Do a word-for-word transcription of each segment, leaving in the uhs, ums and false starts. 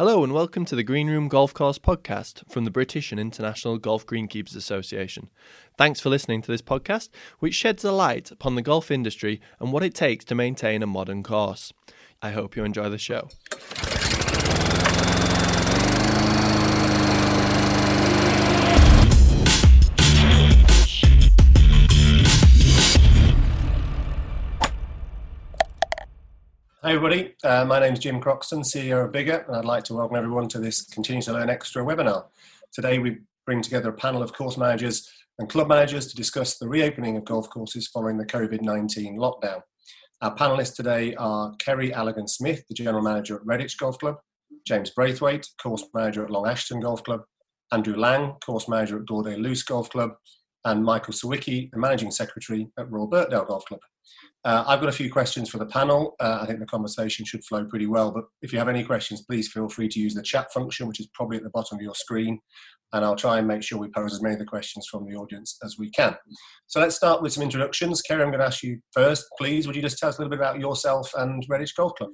Hello and welcome to the Green Room Golf Course podcast from the British and International Golf Greenkeepers Association. Thanks for listening to this podcast, which sheds a light upon the golf industry and what it takes to maintain a modern course. I hope you enjoy the show. Hey everybody, uh, my name is Jim Croxton, C E O of Bigger, and I'd like to welcome everyone to this Continue to Learn Extra webinar. Today we bring together a panel of course managers and club managers to discuss the reopening of golf courses following the COVID nineteen lockdown. Our panellists today are Kerry Allaghan-Smith, the General Manager at Redditch Golf Club, James Braithwaite, Course Manager at Long Ashton Golf Club, Andrew Lang, Course Manager at Gordon Luce Golf Club, and Michael Sawicki, the Managing Secretary at Royal Birkdale Golf Club. Uh, I've got a few questions for the panel. Uh, I think the conversation should flow pretty well, but if you have any questions, please feel free to use the chat function, which is probably at the bottom of your screen, and I'll try and make sure we pose as many of the questions from the audience as we can. So let's start with some introductions. Kerry, I'm going to ask you first, please. Would you just tell us a little bit about yourself and Redditch Golf Club?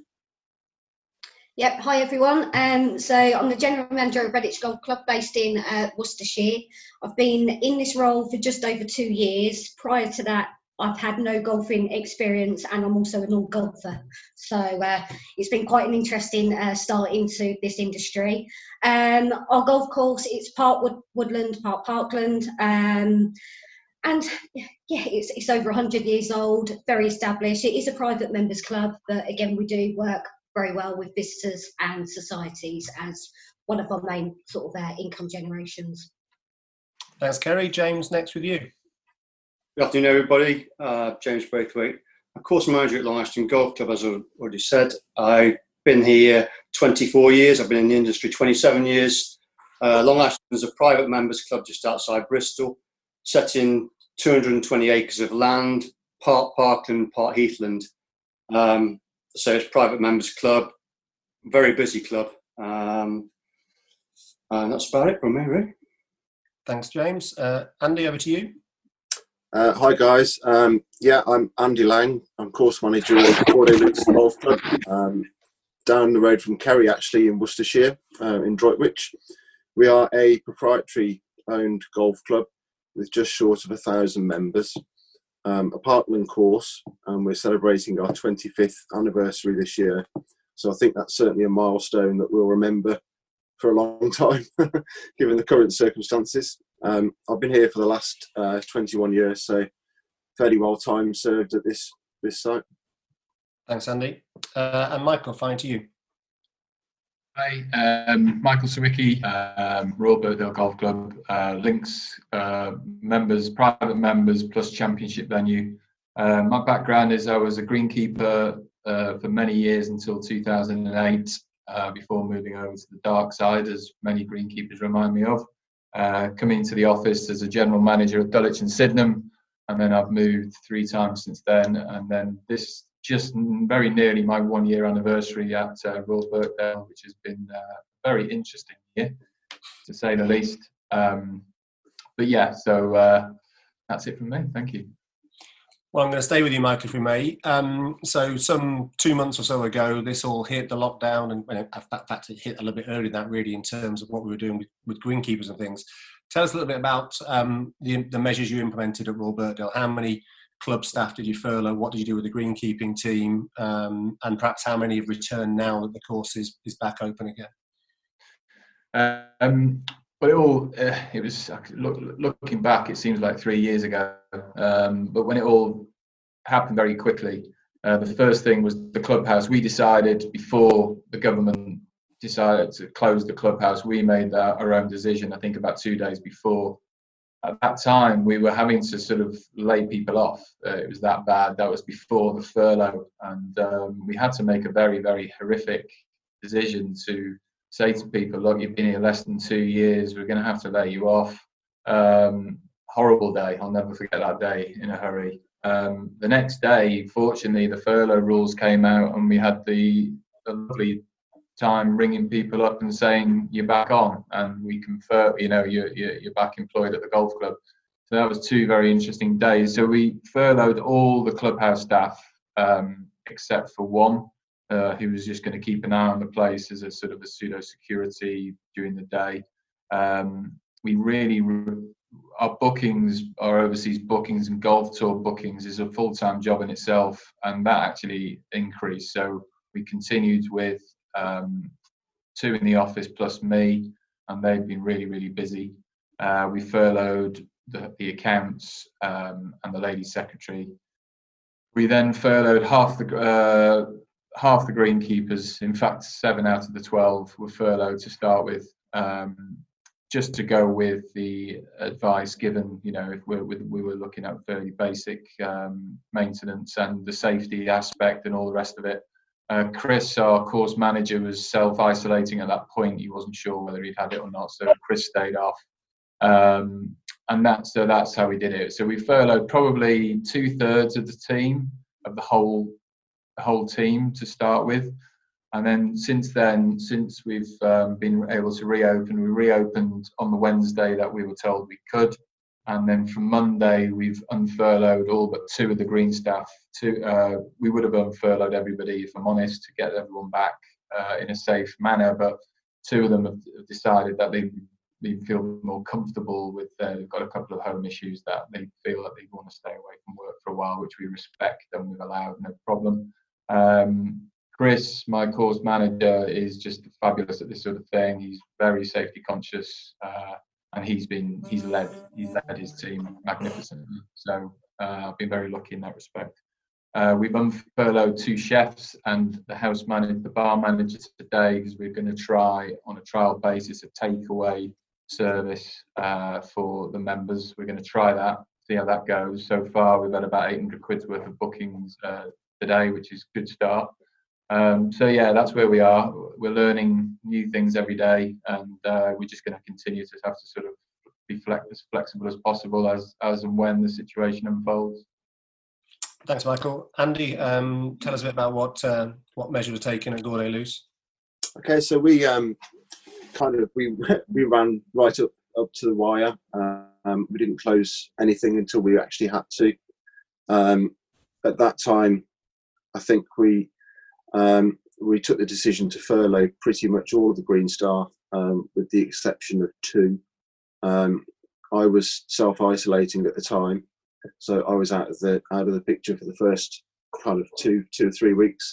Yep, hi everyone. Um, so I'm the General Manager of Redditch Golf Club based in uh, Worcestershire. I've been in this role for just over two years. Prior to that, I've had no golfing experience and I'm also a non-golfer. So uh, it's been quite an interesting uh, start into this industry. Um, our golf course, it's part wood, woodland, part parkland. Um, and yeah, it's, it's over one hundred years old, very established. It is a private members club, but again, we do work very well with visitors and societies as one of our main sort of uh, income generations. Thanks, Kerry. James, next with you. Good afternoon, everybody. Uh, James Braithwaite, a course manager at Long Ashton Golf Club, as I already said. I've been here twenty-four years. I've been in the industry twenty-seven years. Uh, Long Ashton is a private members club just outside Bristol, set in two hundred twenty acres of land, part parkland, part heathland. Um, so it's a private members club, very busy club. Um, and that's about it from me, really. Thanks, James. Uh, Andy, over to you. Uh, hi guys, um, yeah, I'm Andy Lang. I'm course manager at Gordon Luce Golf Club, um, down the road from Kerry, actually, in Worcestershire, uh, in Droitwich. We are a proprietary owned golf club with just short of a thousand members, um, a parkland course, and we're celebrating our twenty-fifth anniversary this year. So I think that's certainly a milestone that we'll remember for a long time, given the current circumstances. Um, I've been here for the last uh, twenty-one years, so fairly well time served at this this site. Thanks, Andy. Uh, and Michael, fine to you. Hi, um, Michael Sawicki, um, Royal Birkdale Golf Club, uh, Links uh, members, private members plus championship venue. Uh, my background is I was a greenkeeper uh, for many years until two thousand eight, uh, before moving over to the dark side, as many greenkeepers remind me of. Uh, coming into the office as a general manager at Dulwich and Sydenham, and then I've moved three times since then, and then this just very nearly my one year anniversary at uh, Royal Birkdale, which has been uh, a very interesting year, to say the least. Um, but yeah, so uh, that's it from me. Thank you. Well, I'm going to stay with you, Michael, if we may. Um, so some two months or so ago, this all hit the lockdown, and in fact, it hit a little bit earlier than that, really, in terms of what we were doing with, with greenkeepers and things. Tell us a little bit about um, the, the measures you implemented at Royal Birkdale. How many club staff did you furlough? What did you do with the greenkeeping team? Um, and perhaps how many have returned now that the course is, is back open again? Um, But it all, uh, it was, look, looking back, it seems like three years ago. Um, but when it all happened very quickly, uh, the first thing was the clubhouse. We decided before the government decided to close the clubhouse, we made that our own decision, I think about two days before. At that time, we were having to sort of lay people off. Uh, it was that bad. That was before the furlough. And um, we had to make a very, very horrific decision to say to people, look, you've been here less than two years, we're going to have to lay you off. Um, horrible day. I'll never forget that day in a hurry. Um, the next day, fortunately, the furlough rules came out and we had the, the lovely time ringing people up and saying, you're back on, and we confirm, you know, you're, you're, you're back employed at the golf club. So that was two very interesting days. So we furloughed all the clubhouse staff um, except for one. uh, who was just going to keep an eye on the place as a sort of a pseudo security during the day. Um, we really, our bookings, our overseas bookings and golf tour bookings is a full-time job in itself, and that actually increased. So we continued with um, two in the office plus me, and they've been really, really busy. Uh, we furloughed the, the accounts um, and the lady secretary. We then furloughed half the uh, half the greenkeepers. In fact, seven out of the twelve were furloughed to start with, um, just to go with the advice given. You know, if we're, we were looking at fairly basic um, maintenance and the safety aspect and all the rest of it. Uh, Chris, our course manager, was self-isolating at that point. He wasn't sure whether he'd had it or not, so Chris stayed off. Um, and that's so that's how we did it. So we furloughed probably two thirds of the team, of the whole the whole team to start with, and then since then, since we've um, been able to reopen, we reopened on the Wednesday that we were told we could, and then from Monday we've unfurloughed all but two of the green staff. Two, uh, we would have unfurloughed everybody, if I'm honest, to get everyone back uh, in a safe manner, but two of them have decided that they. They feel more comfortable with. Uh, they've got a couple of home issues that they feel that they want to stay away from work for a while, which we respect and we've allowed, no problem. Um, Chris, my course manager, is just fabulous at this sort of thing. He's very safety conscious, uh, and he's been he's led he's led his team magnificently. So uh, I've been very lucky in that respect. Uh, we've unfurloughed two chefs and the house manager, the bar manager today, because we're going to try on a trial basis a takeaway service uh, for the members. We're going to try that, see how that goes. So far, we've had about eight hundred quid's worth of bookings uh, today, which is a good start. Um, so yeah, that's where we are. We're learning new things every day, and uh, we're just going to continue to have to sort of be flex- as flexible as possible as as and when the situation unfolds. Thanks, Michael. Andy, um, tell us a bit about what uh, what measures were taken at Gourdey Loose. Okay, so we um, kind of we we ran right up up to the wire. Um, we didn't close anything until we actually had to. Um, at that time, I think we um, we took the decision to furlough pretty much all of the green staff, um, with the exception of two. Um, I was self-isolating at the time, so I was out of the out of the picture for the first kind of two two or three weeks.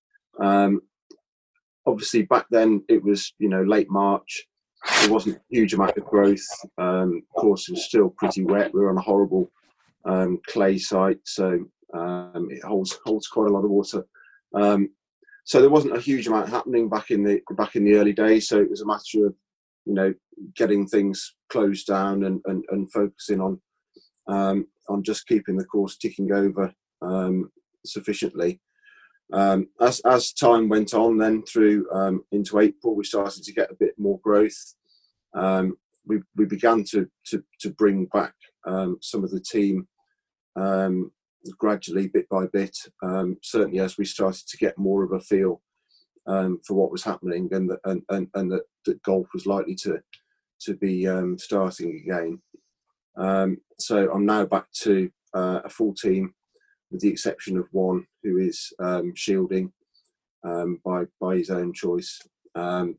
Um, obviously, back then it was you know late March. There wasn't a huge amount of growth. Um, of course, it was still pretty wet. We were on a horrible um, clay site, so um, it holds holds quite a lot of water. Um, so there wasn't a huge amount happening back in the back in the early days. So it was a matter of you know getting things closed down and and, and focusing on um, on just keeping the course ticking over um, sufficiently. Um, as as time went on, then through um, into April, we started to get a bit more growth. Um, we we began to to to bring back um, some of the team um, gradually, bit by bit. Um, certainly, as we started to get more of a feel um, for what was happening, and that and and, and that, that golf was likely to to be um, starting again. Um, so I'm now back to uh, a full team, with the exception of one who is um, shielding um, by by his own choice. Um,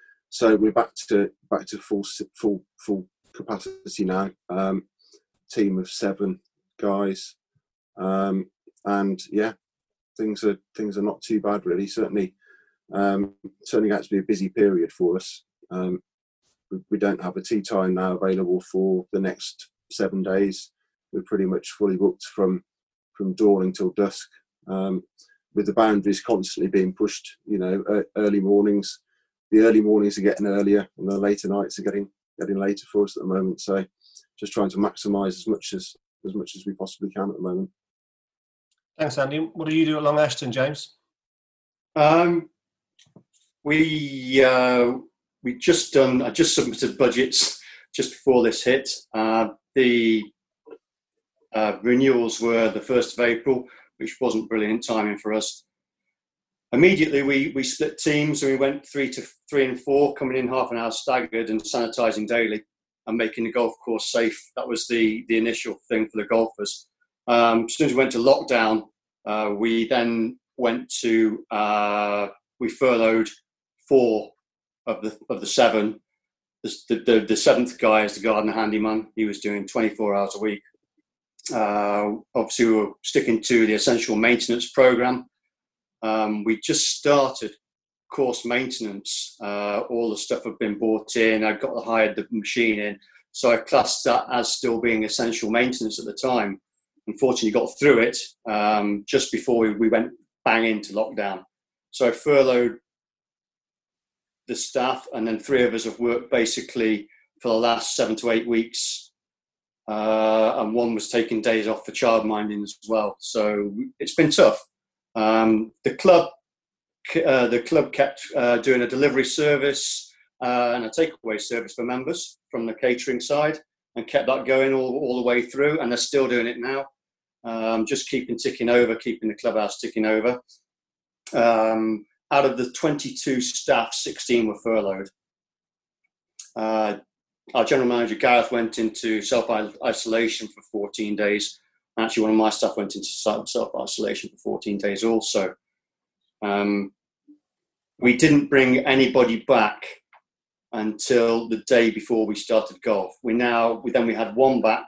so we're back to back to full full full capacity now. Um, team of seven guys, um, and yeah, things are things are not too bad really. Certainly, um, turning out to be a busy period for us. Um, we, we don't have a tea time now available for the next seven days. We're pretty much fully booked from from dawn until dusk, um, with the boundaries constantly being pushed. You know, uh, early mornings, the early mornings are getting earlier, and the later nights are getting getting later for us at the moment. So, just trying to maximise as much as as much as we possibly can at the moment. Thanks, Andy. What do you do at Long Ashton, James? Um, we uh, we just done. I just submitted budgets just before this hit. Uh, the Uh, renewals were the first of April, which wasn't brilliant timing for us. Immediately, we we split teams and we went three to three and four, coming in half an hour staggered and sanitising daily and making the golf course safe. That was the the initial thing for the golfers. Um, as soon as we went to lockdown, uh, we then went to, uh, we furloughed four of the of the seven. The, the, the seventh guy is the gardener handyman. He was doing twenty-four hours a week. Uh, obviously, we were sticking to the essential maintenance program. Um, we just started course maintenance. Uh, all the stuff had been bought in. I got hired the machine in. So I classed that as still being essential maintenance at the time. Unfortunately, got through it um, just before we, we went bang into lockdown. So I furloughed the staff, and then three of us have worked basically for the last seven to eight weeks. Uh, and one was taking days off for childminding as well. So it's been tough. Um, the club, uh, the club kept uh, doing a delivery service uh, and a takeaway service for members from the catering side, and kept that going all, all the way through. And they're still doing it now. Um, just keeping ticking over, keeping the clubhouse ticking over. Um, out of the twenty-two staff, sixteen were furloughed. Uh, our general manager, Gareth, went into self-isolation for fourteen days. Actually, one of my staff went into self-isolation for fourteen days also. Um, we didn't bring anybody back until the day before we started golf. We now, we, then we had one back.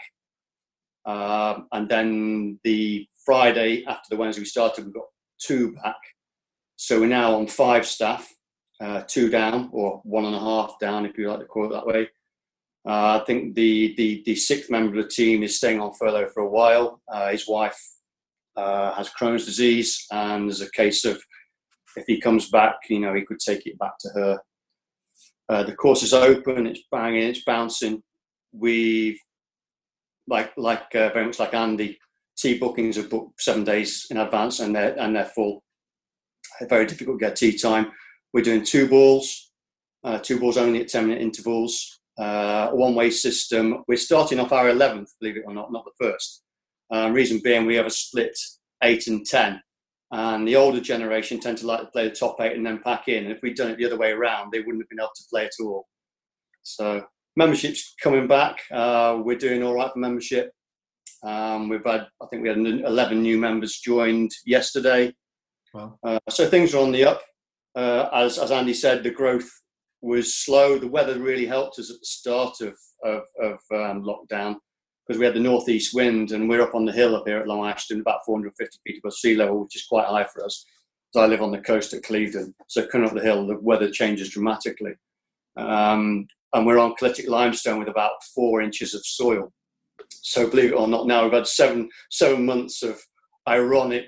Uh, and then the Friday after the Wednesday we started, we got two back. So we're now on five staff, uh, two down, or one and a half down, if you like to call it that way. Uh, I think the, the the sixth member of the team is staying on furlough for a while. Uh, his wife uh, has Crohn's disease, and there's a case of if he comes back, you know, he could take it back to her. Uh, the course is open, it's banging, it's bouncing. We've, like like uh, very much like Andy, tea bookings are booked seven days in advance, and they're and they're full. Very difficult to get tea time. We're doing two balls, uh, two balls only at ten minute intervals. Uh, a one-way system. We're starting off our eleventh, believe it or not, not the first. Um, reason being, we have a split eight and ten, and the older generation tend to like to play the top eight and then pack in. And if we'd done it the other way around, they wouldn't have been able to play at all. So membership's coming back. Uh, we're doing all right for membership. Um, we've had, I think we had eleven new members joined yesterday. Wow. Uh, so things are on the up. Uh, as as Andy said, the growth was slow. The weather really helped us at the start of of, of um, lockdown, because we had the northeast wind, and we're up on the hill up here at Long Ashton, about four hundred fifty feet above sea level, which is quite high for us. So I live on the coast at Clevedon, so coming up the hill, the weather changes dramatically. Um, and we're on clitic limestone with about four inches of soil. So believe it or not, now we've had seven seven months of ironic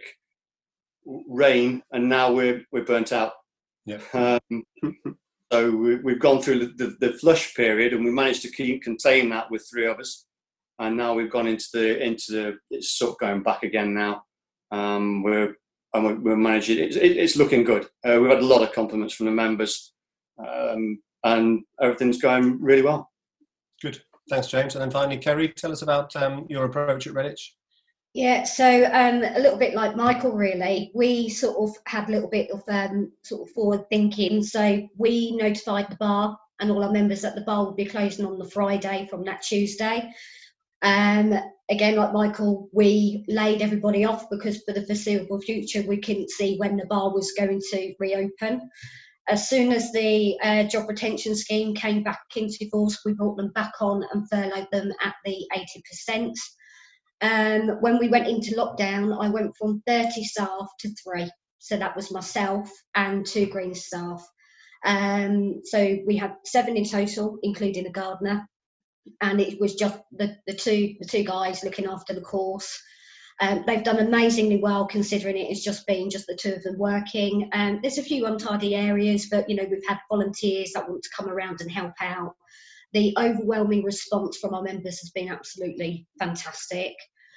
rain, and now we're we're burnt out. Yeah. Um, so we, we've gone through the, the, the flush period, and we managed to keep contain that with three of us, and now we've gone into the into the it's sort of going back again now. Um, we're and we're, we're managing. It's, it, it's looking good. Uh, we've had a lot of compliments from the members, um, and everything's going really well. Good. Thanks, James. And then finally, Kerry, tell us about um, your approach at Redditch. Yeah, so um, a little bit like Michael, really, we sort of had a little bit of um, sort of forward thinking. So we notified the bar, and all our members at the bar will be closing on the Friday from that Tuesday. Um, again, like Michael, we laid everybody off because for the foreseeable future, we couldn't see when the bar was going to reopen. As soon as the uh, job retention scheme came back into force, we brought them back on and furloughed them at the eighty percent. Um, when we went into lockdown, I went from thirty staff to three. So that was myself and two green staff. Um, so we had seven in total, including a gardener. And it was just the, the two the two guys looking after the course. Um, they've done amazingly well, considering it has just been just the two of them working. Um, there's a few untidy areas, but you know, we've had volunteers that want to come around and help out. The overwhelming response from our members has been absolutely fantastic.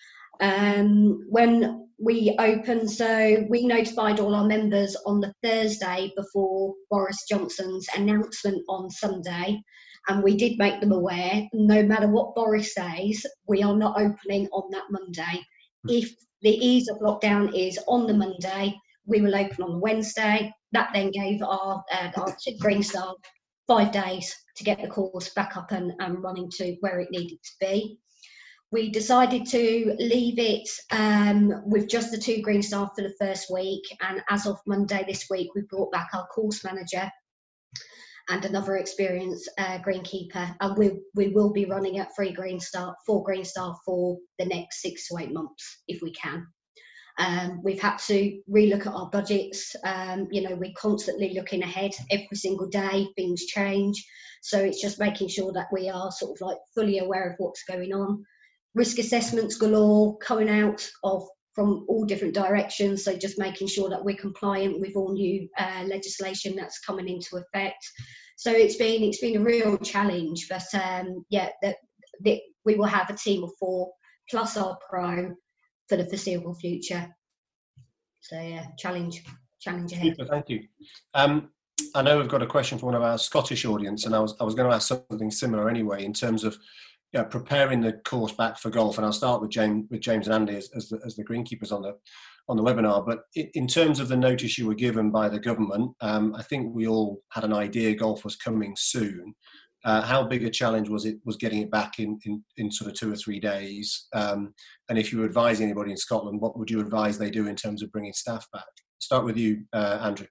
Um, when we opened, so we notified all our members on the Thursday before Boris Johnson's announcement on Sunday, and we did make them aware, no matter what Boris says, we are not opening on that Monday. If the ease of lockdown is on the Monday, we will open on the Wednesday. That then gave our, uh, our green staff five days to get the course back up and, and running to where it needed to be. we decided to leave it um, with just the two green staff for the first week, and as of Monday this week, we brought back our course manager and another experienced uh, greenkeeper, and we we will be running at three green staff, four green staff for the next six to eight months if we can. Um, we've had to relook at our budgets. Um, you know, we're constantly looking ahead every single day. Things change, so it's just making sure that we are sort of like fully aware of what's going on. Risk assessments galore coming out of from all different directions, so just making sure that we're compliant with all new uh, legislation that's coming into effect. So it's been it's been a real challenge, but um, yeah, that, that we will have a team of four plus our pro for the foreseeable future. So yeah, challenge challenge ahead. Super, thank you. Um, I know we've got a question from one of our Scottish audience, and I was I was going to ask something similar anyway in terms of yeah, preparing the course back for golf, and I'll start with James, with James and Andy as, as, the, as the greenkeepers on the on the webinar. But in, in terms of the notice you were given by the government, um, I think we all had an idea golf was coming soon. Uh, how big a challenge was it was getting it back in, in, in sort of two or three days? Um, and if you were advising anybody in Scotland, what would you advise they do in terms of bringing staff back? Start with you, uh, Andrew.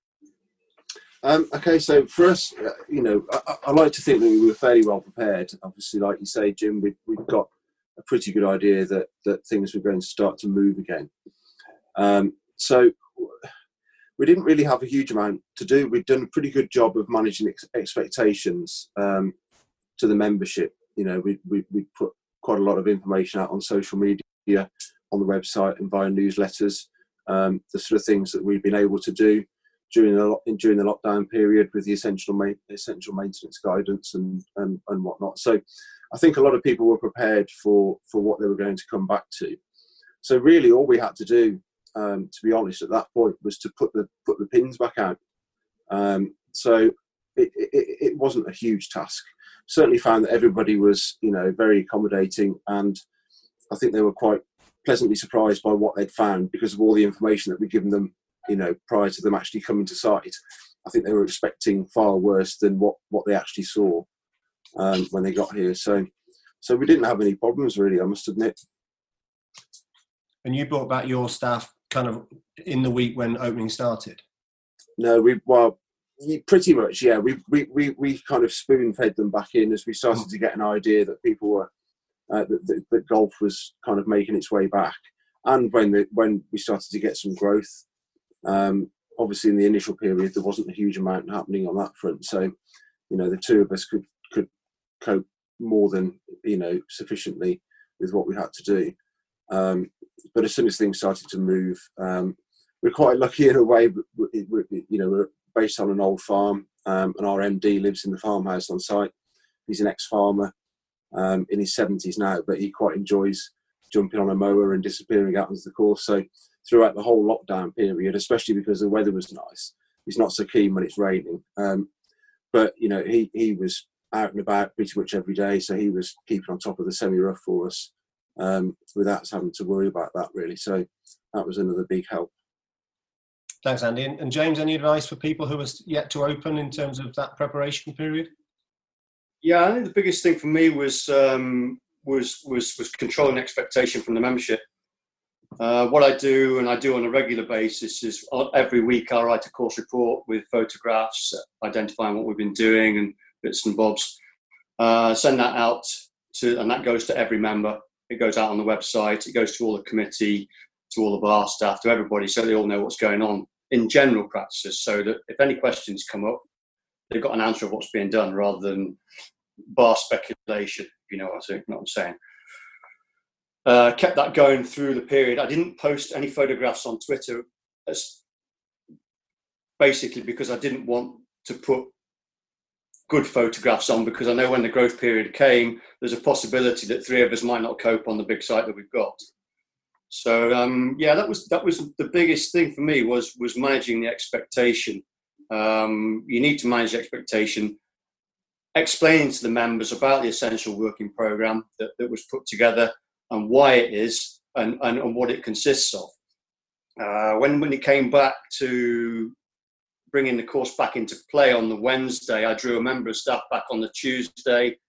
Um, okay, so for us, uh, you know, I, I like to think that we were fairly well prepared. Obviously, like you say, Jim, we, we've got a pretty good idea that, that things were going to start to move again. Um, so we didn't really have a huge amount to do. We'd done a pretty good job of managing ex- expectations um, to the membership. You know, we, we, we put quite a lot of information out on social media, on the website and via newsletters, um, the sort of things that we've been able to do during the during the lockdown period with the essential ma- essential maintenance guidance and, and and whatnot. So I think a lot of people were prepared for for what they were going to come back to. So really, all we had to do, um, to be honest, at that point, was to put the put the pins back out. Um, so it, it, it wasn't a huge task. Certainly found that everybody was, you know, very accommodating, and I think they were quite pleasantly surprised by what they'd found because of all the information that we'd given them, you know, prior to them actually coming to site. I think they were expecting far worse than what, what they actually saw um, when they got here. So, so we didn't have any problems really, I must admit. And you brought back your staff kind of in the week when opening started? No, we well, pretty much, yeah. We we we, we kind of spoon fed them back in as we started mm. to get an idea that people were uh, that, that, that golf was kind of making its way back, and when the, when we started to get some growth. Um, obviously, in the initial period, there wasn't a huge amount happening on that front. So, you know, the two of us could could cope more than, you know, sufficiently with what we had to do. Um, but as soon as things started to move, um, we're quite lucky in a way. But we, we, you know, we're based on an old farm, um, and our M D lives in the farmhouse on site. He's an ex-farmer um, in his seventies now, but he quite enjoys jumping on a mower and disappearing out onto the course. So throughout the whole lockdown period, especially because the weather was nice, he's not so keen when it's raining. Um, but, you know, he, he was out and about pretty much every day, so he was keeping on top of the semi-rough for us um, without us having to worry about that, really. So that was another big help. Thanks, Andy. And, and James, any advice for people who are yet to open in terms of that preparation period? Yeah, I think the biggest thing for me was um, was was was controlling expectation from the membership. Uh, what I do, and I do on a regular basis, is every week I write a course report with photographs identifying what we've been doing and bits and bobs. Uh, send that out to, and that goes to every member. It goes out on the website. It goes to all the committee, to all of our staff, to everybody, so they all know what's going on in general practices. So that if any questions come up, they've got an answer of what's being done rather than bar speculation. You know what I'm saying? Uh, kept that going through the period. I didn't post any photographs on Twitter, as basically because I didn't want to put good photographs on, because I know when the growth period came, there's a possibility that three of us might not cope on the big site that we've got. So um, yeah, that was that was the biggest thing for me was was managing the expectation. Um, you need to manage the expectation, explaining to the members about the essential working programme that, that was put together and why it is and, and, and what it consists of. Uh, when, when it came back to bringing the course back into play on the Wednesday, I drew a member of staff back on the Tuesday,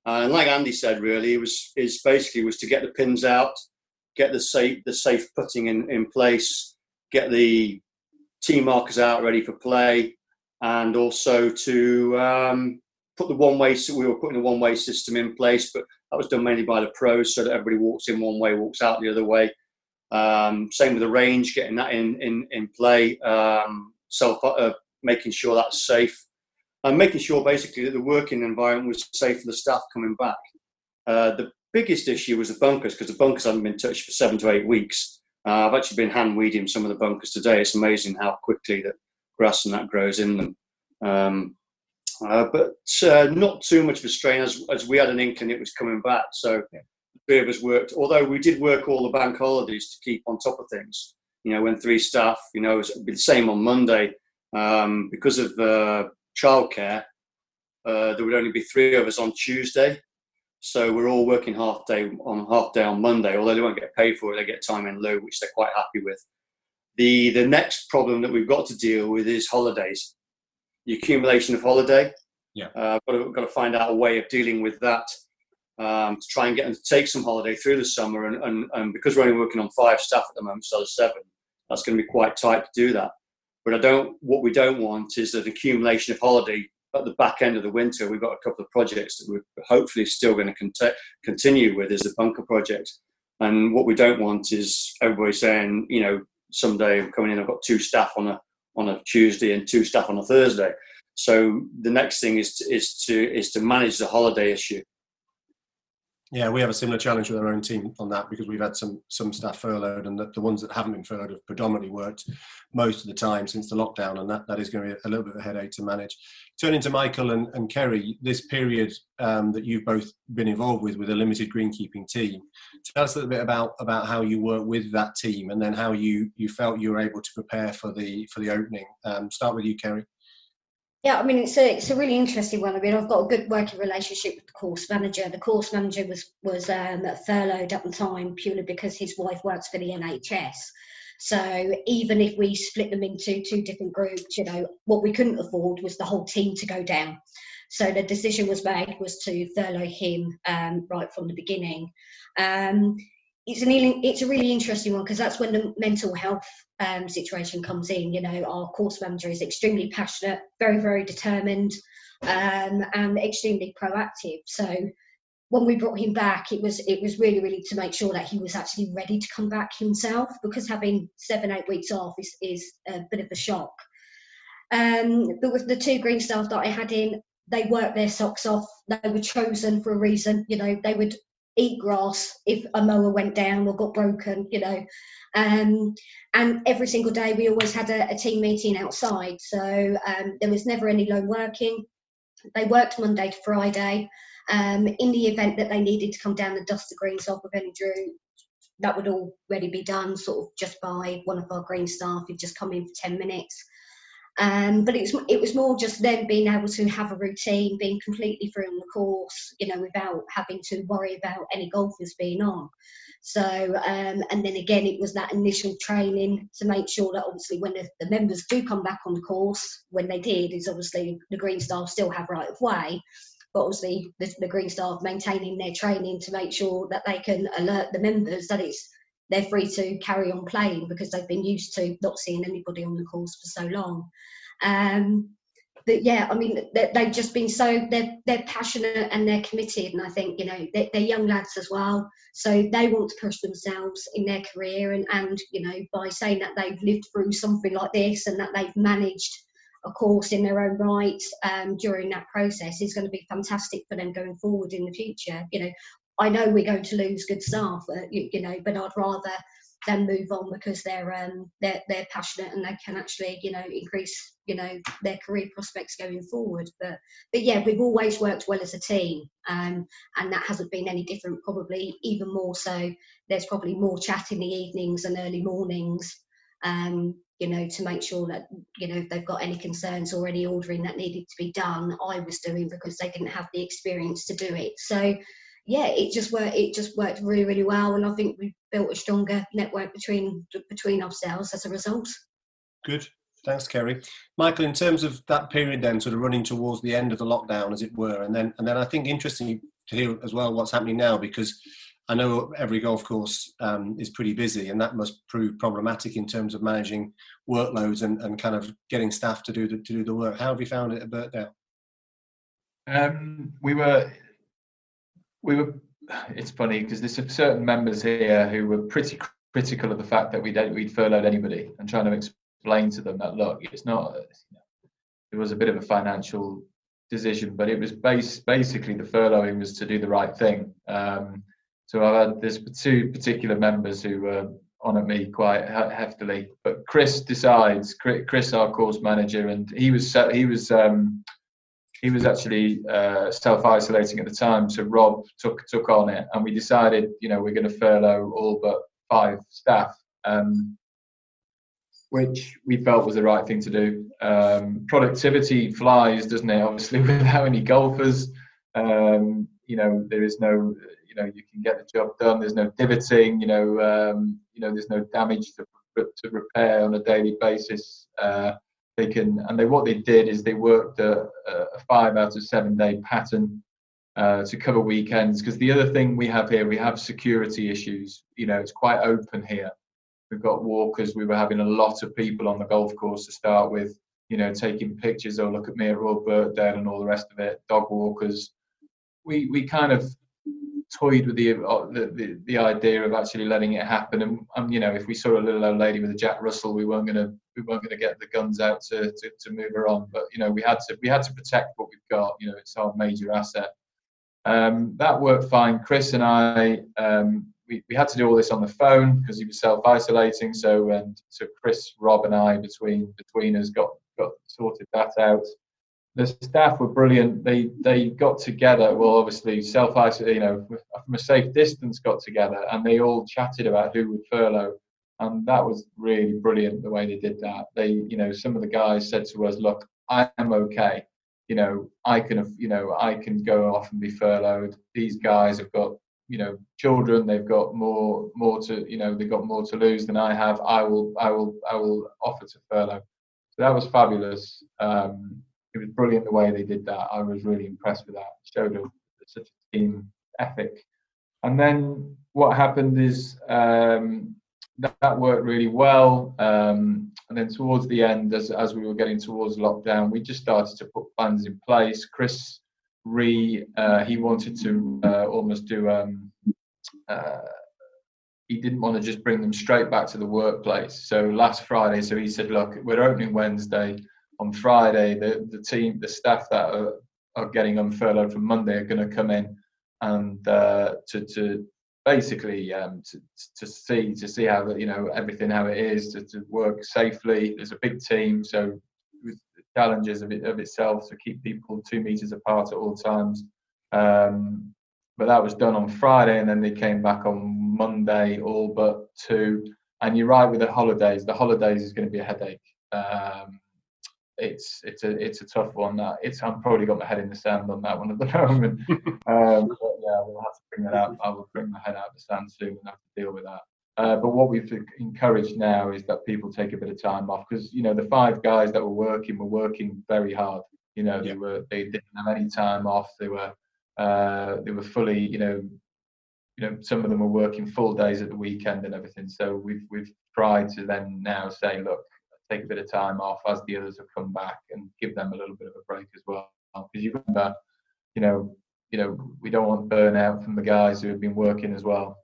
And like Andy said, really, it was is basically was to get the pins out, get the safe the safe putting in, in place, get the tee markers out ready for play, and also to um, put the one way. So we were putting a one way system in place, but that was done mainly by the pros, so that everybody walks in one way, walks out the other way. Um, same with the range, getting that in in in play, um, self uh, making sure that's safe. And making sure basically that the working environment was safe for the staff coming back. Uh, the biggest issue was the bunkers, because the bunkers haven't been touched for seven to eight weeks. Uh, I've actually been hand weeding some of the bunkers today. It's amazing how quickly the grass and that grows in them. Um, uh, but uh, not too much of a strain, as, as we had an inkling it was coming back. So the three of us worked, although we did work all the bank holidays to keep on top of things. You know, when three staff, you know, it would be the same on Monday um, because of uh, childcare, uh, there would only be three of us on Tuesday, so we're all working half day on half day on Monday. Although they won't get paid for it, they get time in lieu, which they're quite happy with. The the next problem that we've got to deal with is holidays, the accumulation of holiday. Yeah, uh, got to got to find out a way of dealing with that um, to try and get them to take some holiday through the summer. And, and and because we're only working on five staff at the moment, so seven, that's going to be quite tight to do that. But I don't. What we don't want is an accumulation of holiday at the back end of the winter. We've got a couple of projects that we're hopefully still going to cont- continue with, is the bunker project. And what we don't want is everybody saying, you know, someday I'm coming in, I've got two staff on a on a Tuesday and two staff on a Thursday. So the next thing is to, is to is to manage the holiday issue. Yeah, we have a similar challenge with our own team on that, because we've had some some staff furloughed, and the, the ones that haven't been furloughed have predominantly worked most of the time since the lockdown, and that, that is going to be a little bit of a headache to manage. Turning to Michael and, and Kerry, this period um, that you've both been involved with, with a limited greenkeeping team, tell us a little bit about, about how you work with that team, and then how you, you felt you were able to prepare for the for the opening. Um, start with you, Kerry. Yeah, I mean, it's a it's a really interesting one. I mean, I've got a good working relationship with the course manager. The course manager was was um, furloughed at the time purely because his wife works for the N H S. So even if we split them into two different groups, you know, what we couldn't afford was the whole team to go down. So the decision was made was to furlough him um, right from the beginning. Um, It's an it's a really interesting one, because that's when the mental health um, situation comes in. You know, our course manager is extremely passionate, very, very determined, um, and extremely proactive. So when we brought him back, it was it was really, really to make sure that he was actually ready to come back himself, because having seven, eight weeks off is, is a bit of a shock. Um, but with the two green staff that I had in, they worked their socks off. They were chosen for a reason. You know, they would eat grass if a mower went down or got broken, you know. Um, and every single day we always had a, a team meeting outside. So um, there was never any lone working. They worked Monday to Friday. Um, in the event that they needed to come down and dust the greens off with any Drew, that would already be done sort of just by one of our green staff who'd just come in for ten minutes. Um, but it was it was more just them being able to have a routine, being completely free on the course, you know, without having to worry about any golfers being on. So, um, and then again, it was that initial training to make sure that obviously when the, the members do come back on the course, when they did, is obviously the green staff still have right of way, but obviously the, the green staff maintaining their training to make sure that they can alert the members that it's they're free to carry on playing, because they've been used to not seeing anybody on the course for so long. Um, but yeah, I mean, they, they've just been so, they're, they're passionate and they're committed. And I think, you know, they're, they're young lads as well. So they want to push themselves in their career. And, and, you know, by saying that they've lived through something like this and that they've managed a course in their own right um, during that process is going to be fantastic for them going forward in the future. You know, I know we're going to lose good staff, uh, you, you know, but I'd rather them move on because they're um they're they're passionate and they can actually, you know, increase, you know, their career prospects going forward. But but yeah, we've always worked well as a team, um, and that hasn't been any different. Probably even more so. There's probably more chat in the evenings and early mornings, um, you know, to make sure that, you know, if they've got any concerns or any ordering that needed to be done, I was doing because they didn't have the experience to do it. So. Yeah, it just worked. It just worked really, really well, and I think we've built a stronger network between between ourselves as a result. Good, thanks, Kerry. Michael, in terms of that period, then sort of running towards the end of the lockdown, as it were, and then and then I think interestingly, to hear as well what's happening now, because I know every golf course um, is pretty busy, and that must prove problematic in terms of managing workloads and, and kind of getting staff to do the, to do the work. How have you found it at Birkdale? Um, we were, we were. It's funny because there's certain members here who were pretty critical of the fact that we'd we'd furloughed anybody, and trying to explain to them that look, it's not. It was a bit of a financial decision, but it was base, basically the furloughing was to do the right thing. Um, so I've had there's two particular members who were on at me quite heftily, but Chris decides. Chris, our course manager, and he was he was um, he was actually uh, self-isolating at the time. So Rob took took on it, and we decided, you know, we're going to furlough all but five staff. Um, which we felt was the right thing to do. Um, productivity flies, doesn't it? Obviously, without any golfers, um, you know, there is no, you know, you can get the job done. There's no divoting, you know, um, you know, there's no damage to to repair on a daily basis. Uh, they can, and they what they did is they worked a, a five out of seven day pattern uh, to cover weekends. Because the other thing we have here, we have security issues. You know, it's quite open here. We've got walkers. We were having a lot of people on the golf course to start with, you know, taking pictures. Oh, look at me at Royal Birkdale and all the rest of it. Dog walkers. We we kind of toyed with the the, the, the idea of actually letting it happen. And, and you know, if we saw a little old lady with a Jack Russell, we weren't gonna we weren't gonna get the guns out to, to to move her on. But you know, we had to we had to protect what we've got. You know, it's our major asset. Um, that worked fine. Chris and I. Um, We, we had to do all this on the phone because he was self-isolating. So, and so Chris, Rob, and I between between us got got sorted that out. The staff were brilliant. They they got together. Well, obviously self-isolating, you know, from a safe distance, got together, and they all chatted about who would furlough, and that was really brilliant the way they did that. They, you know, some of the guys said to us, "Look, I am okay. You know, I can, you know, I can go off and be furloughed. These guys have got." You know, children, they've got more more to, you know, they've got more to lose than I have. I will I will I will offer to furlough. So that was fabulous. Um, it was brilliant the way they did that. I was really impressed with that. It showed a, such a team ethic. And then what happened is um, that, that worked really well. Um, and then towards the end, as as we were getting towards lockdown, we just started to put plans in place. Chris Re, uh, he wanted to uh, almost do. Um, uh, he didn't want to just bring them straight back to the workplace. So last Friday, so he said, "Look, we're opening Wednesday. On Friday, the the team, the staff that are, are getting unfurloughed from Monday are going to come in and uh, to to basically um, to to see to see how the, you know, everything how it is to, to work safely. There's a big team, so." Challenges of it of itself to keep people two meters apart at all times, um, but that was done on Friday, and then they came back on Monday, all but two. And you're right with the holidays. The holidays is going to be a headache. Um, it's it's a it's a tough one. That it's I've probably got my head in the sand on that one at the moment. um, but yeah, we'll have to bring that out. I will bring my head out of the sand soon and have to deal with that. Uh, but what we've encouraged now is that people take a bit of time off, because you know the five guys that were working were working very hard. You know, yeah. they were they didn't have any time off. They were uh, they were fully, you know, you know some of them were working full days at the weekend and everything. So we've we've tried to then now say, look, take a bit of time off as the others have come back and give them a little bit of a break as well. Because you remember, you know, you know we don't want burnout from the guys who have been working as well.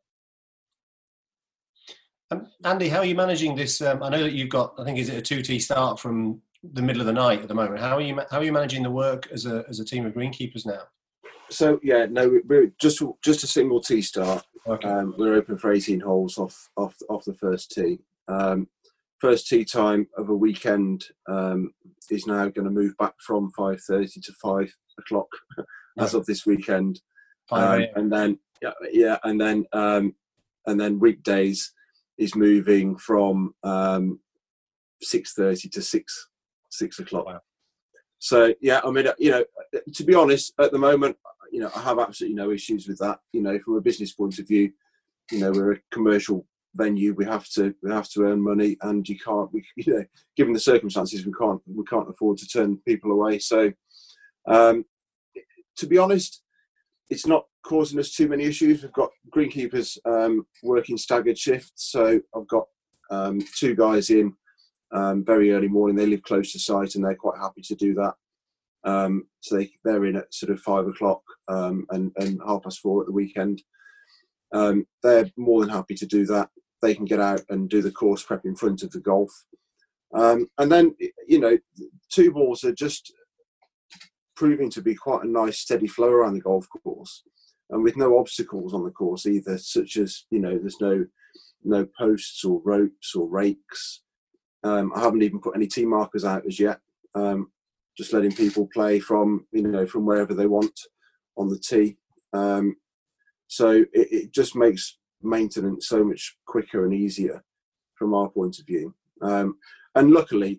Um, Andy, how are you managing this? Um, I know that you've got, I think, is it a two T start from the middle of the night at the moment? How are you how are you managing the work as a as a team of greenkeepers now? So yeah, no, we're just just a single tee start. Okay. Um, we're open for eighteen holes off off off the first tee. Um, first tee time of a weekend um, is now going to move back from five thirty to five o'clock as of this weekend, um, and then yeah, yeah, and then um, and then weekdays is moving from um, six thirty to six six o'clock. Wow. So yeah, I mean, you know, to be honest, at the moment, you know, I have absolutely no issues with that. You know, from a business point of view, you know, we're a commercial venue. We have to we have to earn money, and you can't. We, you know, given the circumstances, we can't we can't afford to turn people away. So, um, to be honest, it's not causing us too many issues. We've got greenkeepers um, working staggered shifts, so I've got um, two guys in um, very early morning. They live close to site and they're quite happy to do that. Um, so they, they're in at sort of five o'clock um, and, and half past four at the weekend. Um, they're more than happy to do that. They can get out and do the course prep in front of the golf. Um, and then, you know, two balls are just proving to be quite a nice steady flow around the golf course, and with no obstacles on the course either, such as, you know, there's no no posts or ropes or rakes. Um, I haven't even put any tee markers out as yet. Um, just letting people play from, you know, from wherever they want on the tee. Um, so it, it just makes maintenance so much quicker and easier from our point of view. Um, and luckily,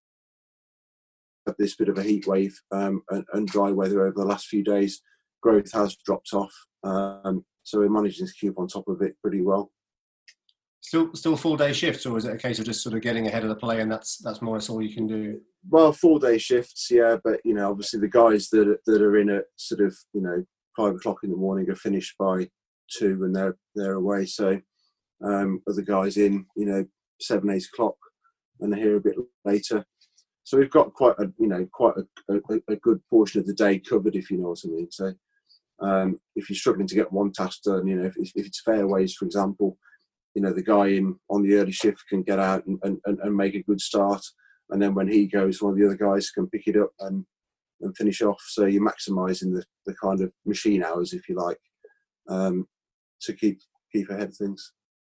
this bit of a heat wave um, and, and dry weather over the last few days, growth has dropped off. Um, so we're managing to keep on top of it pretty well. Still, still full day shifts, or is it a case of just sort of getting ahead of the play, and that's that's more or less all you can do? Well, full day shifts, yeah, but you know, obviously the guys that are, that are in at sort of, you know, five o'clock in the morning are finished by two, and they're they're away. So um, other guys in, you know, seven, eight o'clock, and they're here a bit later. So we've got quite a, you know, quite a, a, a good portion of the day covered, if you know what I mean. So um, if you're struggling to get one task done, you know, if, if it's fairways, for example, you know, the guy in on the early shift can get out and, and, and make a good start. And then when he goes, one of the other guys can pick it up and, and finish off. So you're maximising the, the kind of machine hours, if you like, um, to keep keep ahead of things.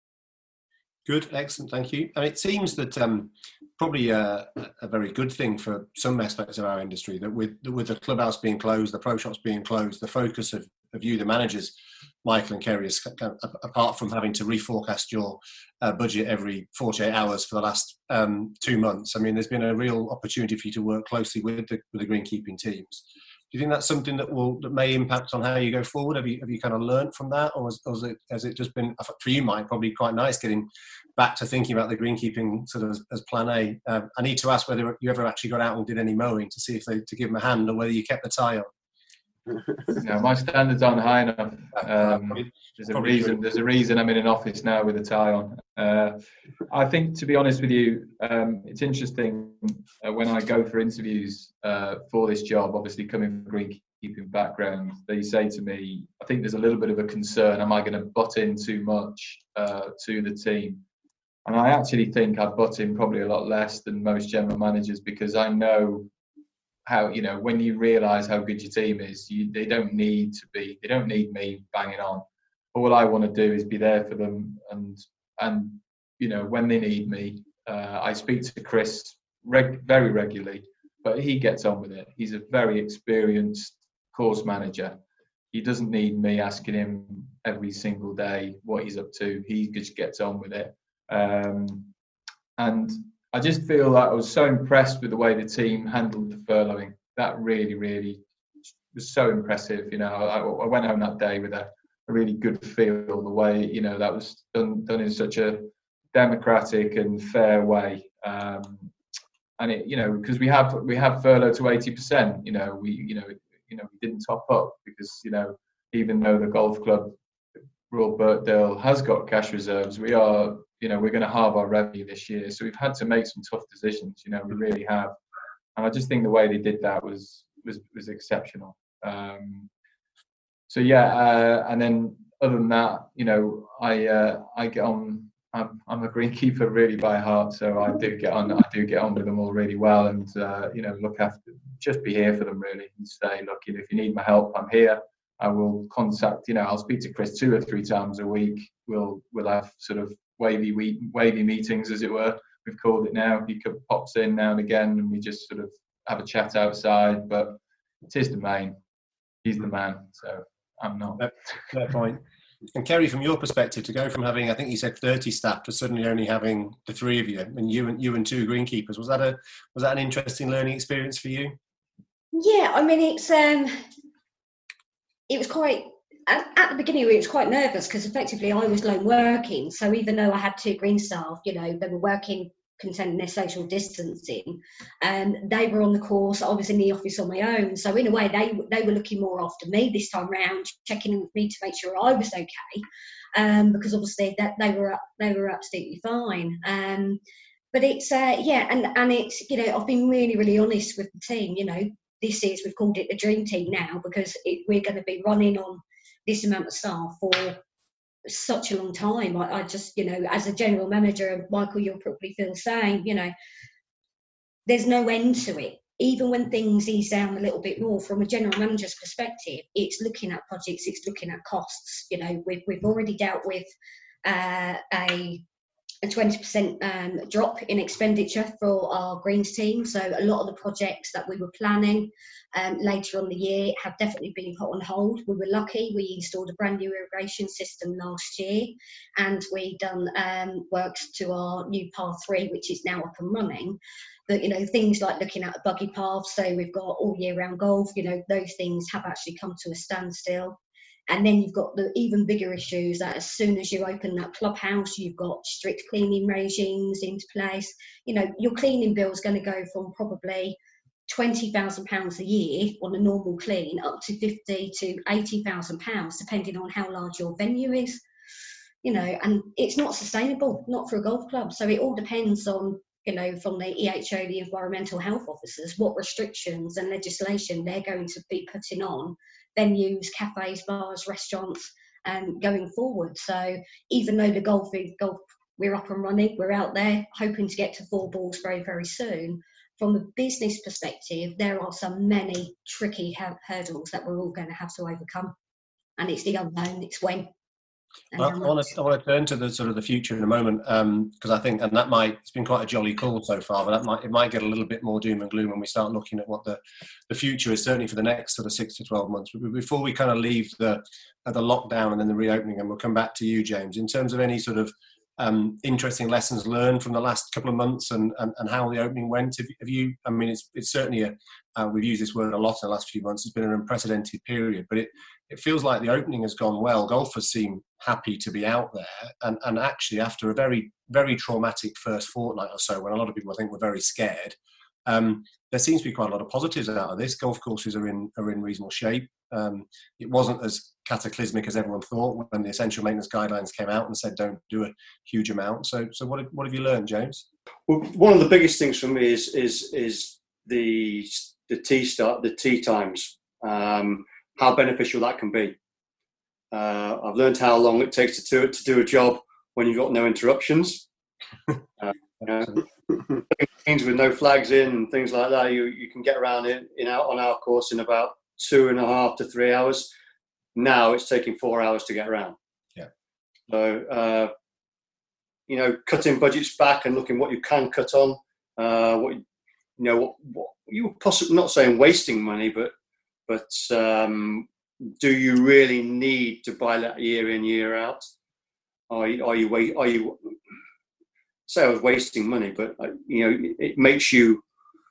Good, excellent, thank you. And it seems that um, probably a, a very good thing for some aspects of our industry, that with with the clubhouse being closed, the pro shops being closed, the focus of, of you, the managers, Michael and Kerry, is kind of, apart from having to reforecast your uh, budget every forty-eight hours for the last um, two months, I mean, there's been a real opportunity for you to work closely with the, with the greenkeeping teams. Do you think that's something that will that may impact on how you go forward? Have you have you kind of learned from that, or, has, or has, it, has it just been, for you, Mike, probably quite nice getting back to thinking about the greenkeeping sort of as, as plan A? Um, I need to ask whether you ever actually got out and did any mowing to see if they to give them a hand, or whether you kept the tie on. No, my standards aren't high enough. Um, there's a reason. There's a reason I'm in an office now with a tie on. Uh, I think, to be honest with you, um, it's interesting uh, when I go for interviews uh, for this job. Obviously, coming from a greenkeeping background, they say to me, "I think there's a little bit of a concern. Am I going to butt in too much uh, to the team?" And I actually think I butt in probably a lot less than most general managers, because I know how, you know, when you realise how good your team is, you, they don't need to be, they don't need me banging on. All I want to do is be there for them, and and you know, when they need me, uh, I speak to Chris reg- very regularly, but he gets on with it. He's a very experienced course manager. He doesn't need me asking him every single day what he's up to. He just gets on with it. Um, and I just feel that I was so impressed with the way the team handled the furloughing. That really, really was so impressive. You know, I, I went home that day with a, a really good feel, the way, you know, that was done done in such a democratic and fair way. Um, and it, you know, because we have we have furlough to eighty percent. You know, we you know you know we didn't top up because, you know, even though the golf club Royal Birkdale has got cash reserves, we are, you know, we're going to halve our revenue this year. So we've had to make some tough decisions, you know, we really have. And I just think the way they did that was was, was exceptional. Um, so, yeah, uh, and then other than that, you know, I uh, I get on, I'm, I'm a greenkeeper really by heart. So I do get on, I do get on with them all really well, and, uh, you know, look after, just be here for them really, and say, look, you know, if you need my help, I'm here. I will contact, you know, I'll speak to Chris two or three times a week. We'll we'll have sort of wavy week, wavy meetings, as it were. We've called it now. He pops in now and again, and we just sort of have a chat outside. But it is the main. He's the man, so I'm not. Fair point. And Kerry, from your perspective, to go from having, I think you said thirty staff, to suddenly only having the three of you, and you and you and two greenkeepers, was that a was that an interesting learning experience for you? Yeah, I mean, it's um. It was quite, at, at the beginning it was quite nervous, because effectively I was lone working. So even though I had two green staff, you know, they were working contending their social distancing. Um, they were on the course. I was in the office on my own. So in a way, they they were looking more after me this time round, checking in with me to make sure I was okay, um, because obviously that they were they were absolutely fine. Um, but it's uh, yeah, and and it's, you know, I've been really really honest with the team. You know, this is, we've called it the dream team now, because it, we're going to be running on this amount of staff for such a long time. I, I just, you know, as a general manager, Michael, you'll probably feel the same, you know, there's no end to it. Even when things ease down a little bit more, from a general manager's perspective, it's looking at projects, it's looking at costs. You know, we've, we've already dealt with uh, a a twenty percent um, drop in expenditure for our greens team. So a lot of the projects that we were planning um, later on the year have definitely been put on hold. We were lucky, we installed a brand new irrigation system last year, and we done um, works to our new path three, which is now up and running. But, you know, things like looking at a buggy path, so we've got all year round golf, you know, those things have actually come to a standstill. And then you've got the even bigger issues that as soon as you open that clubhouse, you've got strict cleaning regimes into place. You know, your cleaning bill is going to go from probably twenty thousand pounds a year on a normal clean up to fifty to eighty thousand pounds, depending on how large your venue is. You know, and it's not sustainable, not for a golf club. So it all depends on, you know, from the E H O, the environmental health officers, what restrictions and legislation they're going to be putting on venues, cafes, bars, restaurants, um, going forward. So even though the golf, golf, we're up and running, we're out there hoping to get to four balls very, very soon. From a business perspective, there are some many tricky hurdles that we're all going to have to overcome. And it's the unknown, it's when. Well, I want to I want to turn to the sort of the future in a moment, because um, I think, and that might, it's been quite a jolly call so far, but that might it might get a little bit more doom and gloom when we start looking at what the, the future is, certainly for the next sort of six to twelve months. But before we kind of leave the uh, the lockdown and then the reopening, and we'll come back to you, James, in terms of any sort of um, interesting lessons learned from the last couple of months and, and, and how the opening went. Have, have you? I mean, it's it's certainly a uh, we've used this word a lot in the last few months. It's been an unprecedented period, but it. It feels like the opening has gone well. Golfers seem happy to be out there. And, and actually, after a very, very traumatic first fortnight or so, when a lot of people, I think, were very scared, um, there seems to be quite a lot of positives out of this. Golf courses are in are in reasonable shape. Um, it wasn't as cataclysmic as everyone thought when the essential maintenance guidelines came out and said don't do a huge amount. So, so what, what have you learned, James? Well, one of the biggest things for me is is is the the tee start, the tee times. Um, how beneficial that can be. Uh, I've learned how long it takes to, to, to do a job when you've got no interruptions. Uh, uh, things with no flags in and things like that, you, you can get around it in out on our course in about two and a half to three hours. Now it's taking four hours to get around. Yeah. So, uh, you know, cutting budgets back and looking what you can cut on, uh, what, you know, what, what you were possibly not saying wasting money, but But um, do you really need to buy that year in, year out? Are you, are you, are you, say I was wasting money, but uh, you know, it makes you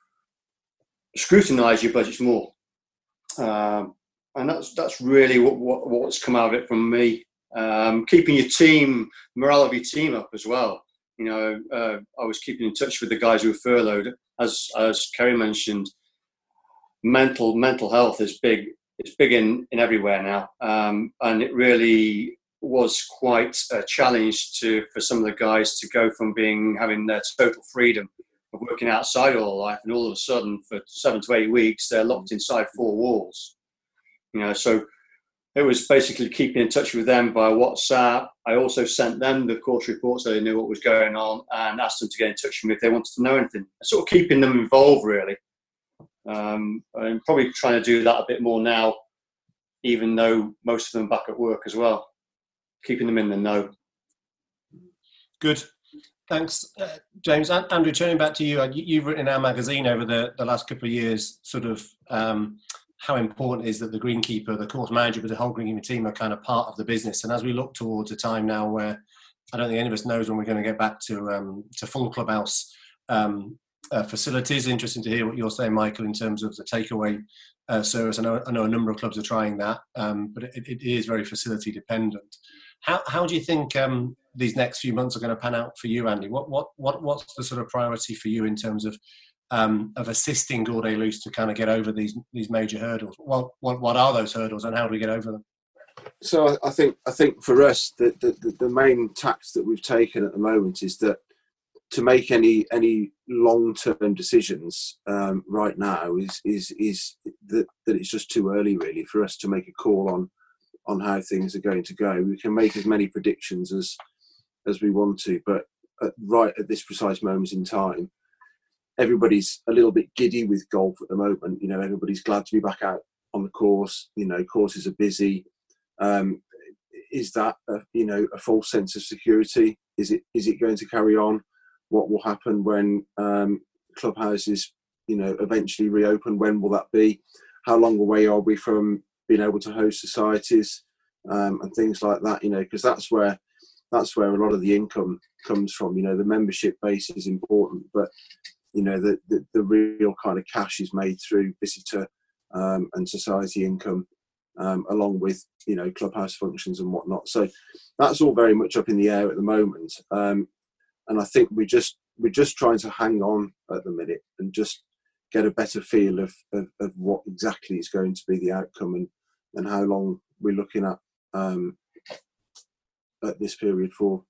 scrutinise your budgets more. Um, and that's that's really what, what what's come out of it from me. Um, keeping your team, morale of your team up as well. You know, uh, I was keeping in touch with the guys who were furloughed. As as Kerry mentioned, mental mental health is big. It's big in, in everywhere now, um, and it really was quite a challenge to for some of the guys to go from being having their total freedom of working outside all their life, and all of a sudden for seven to eight weeks they're locked inside four walls. You know, so it was basically keeping in touch with them via WhatsApp. I also sent them the course reports so they knew what was going on, and asked them to get in touch with me if they wanted to know anything. Sort of keeping them involved, really. Um, I'm probably trying to do that a bit more now, even though most of them are back at work as well. Keeping them in the know. Good. Thanks, uh, James. Andrew, turning back to you, you've written in our magazine over the, the last couple of years sort of um, how important it is that the greenkeeper, the course manager, but the whole greenkeeping team are kind of part of the business. And as we look towards a time now where I don't think any of us knows when we're going to get back to um, to full clubhouse um, uh, facilities. Interesting to hear what you're saying, Michael, in terms of the takeaway uh, service. I know, I know a number of clubs are trying that, um, but it, it is very facility dependent. How how do you think um, these next few months are going to pan out for you, Andy? What what what what's the sort of priority for you in terms of um, of assisting Gordes-Lys to kind of get over these these major hurdles? What what what are those hurdles, and how do we get over them? So I think I think for us, the the, the main tack that we've taken at the moment is that to make any any long term decisions um, right now is is is that, that it's just too early really for us to make a call on on how things are going to go. We can make as many predictions as as we want to, but at, right at this precise moment in time, everybody's a little bit giddy with golf at the moment. You know, everybody's glad to be back out on the course. You know, courses are busy. Um, is that a, you know a false sense of security? Is it is it going to carry on? What will happen when um, clubhouses, you know, eventually reopen? When will that be? How long away are we from being able to host societies um, and things like that? You know, because that's where that's where a lot of the income comes from. You know, the membership base is important, but you know, the the, the real kind of cash is made through visitor um, and society income, um, along with you know clubhouse functions and whatnot. So that's all very much up in the air at the moment. Um, And I think we just we're just trying to hang on at the minute and just get a better feel of, of, of what exactly is going to be the outcome and, and how long we're looking at um, at this period for.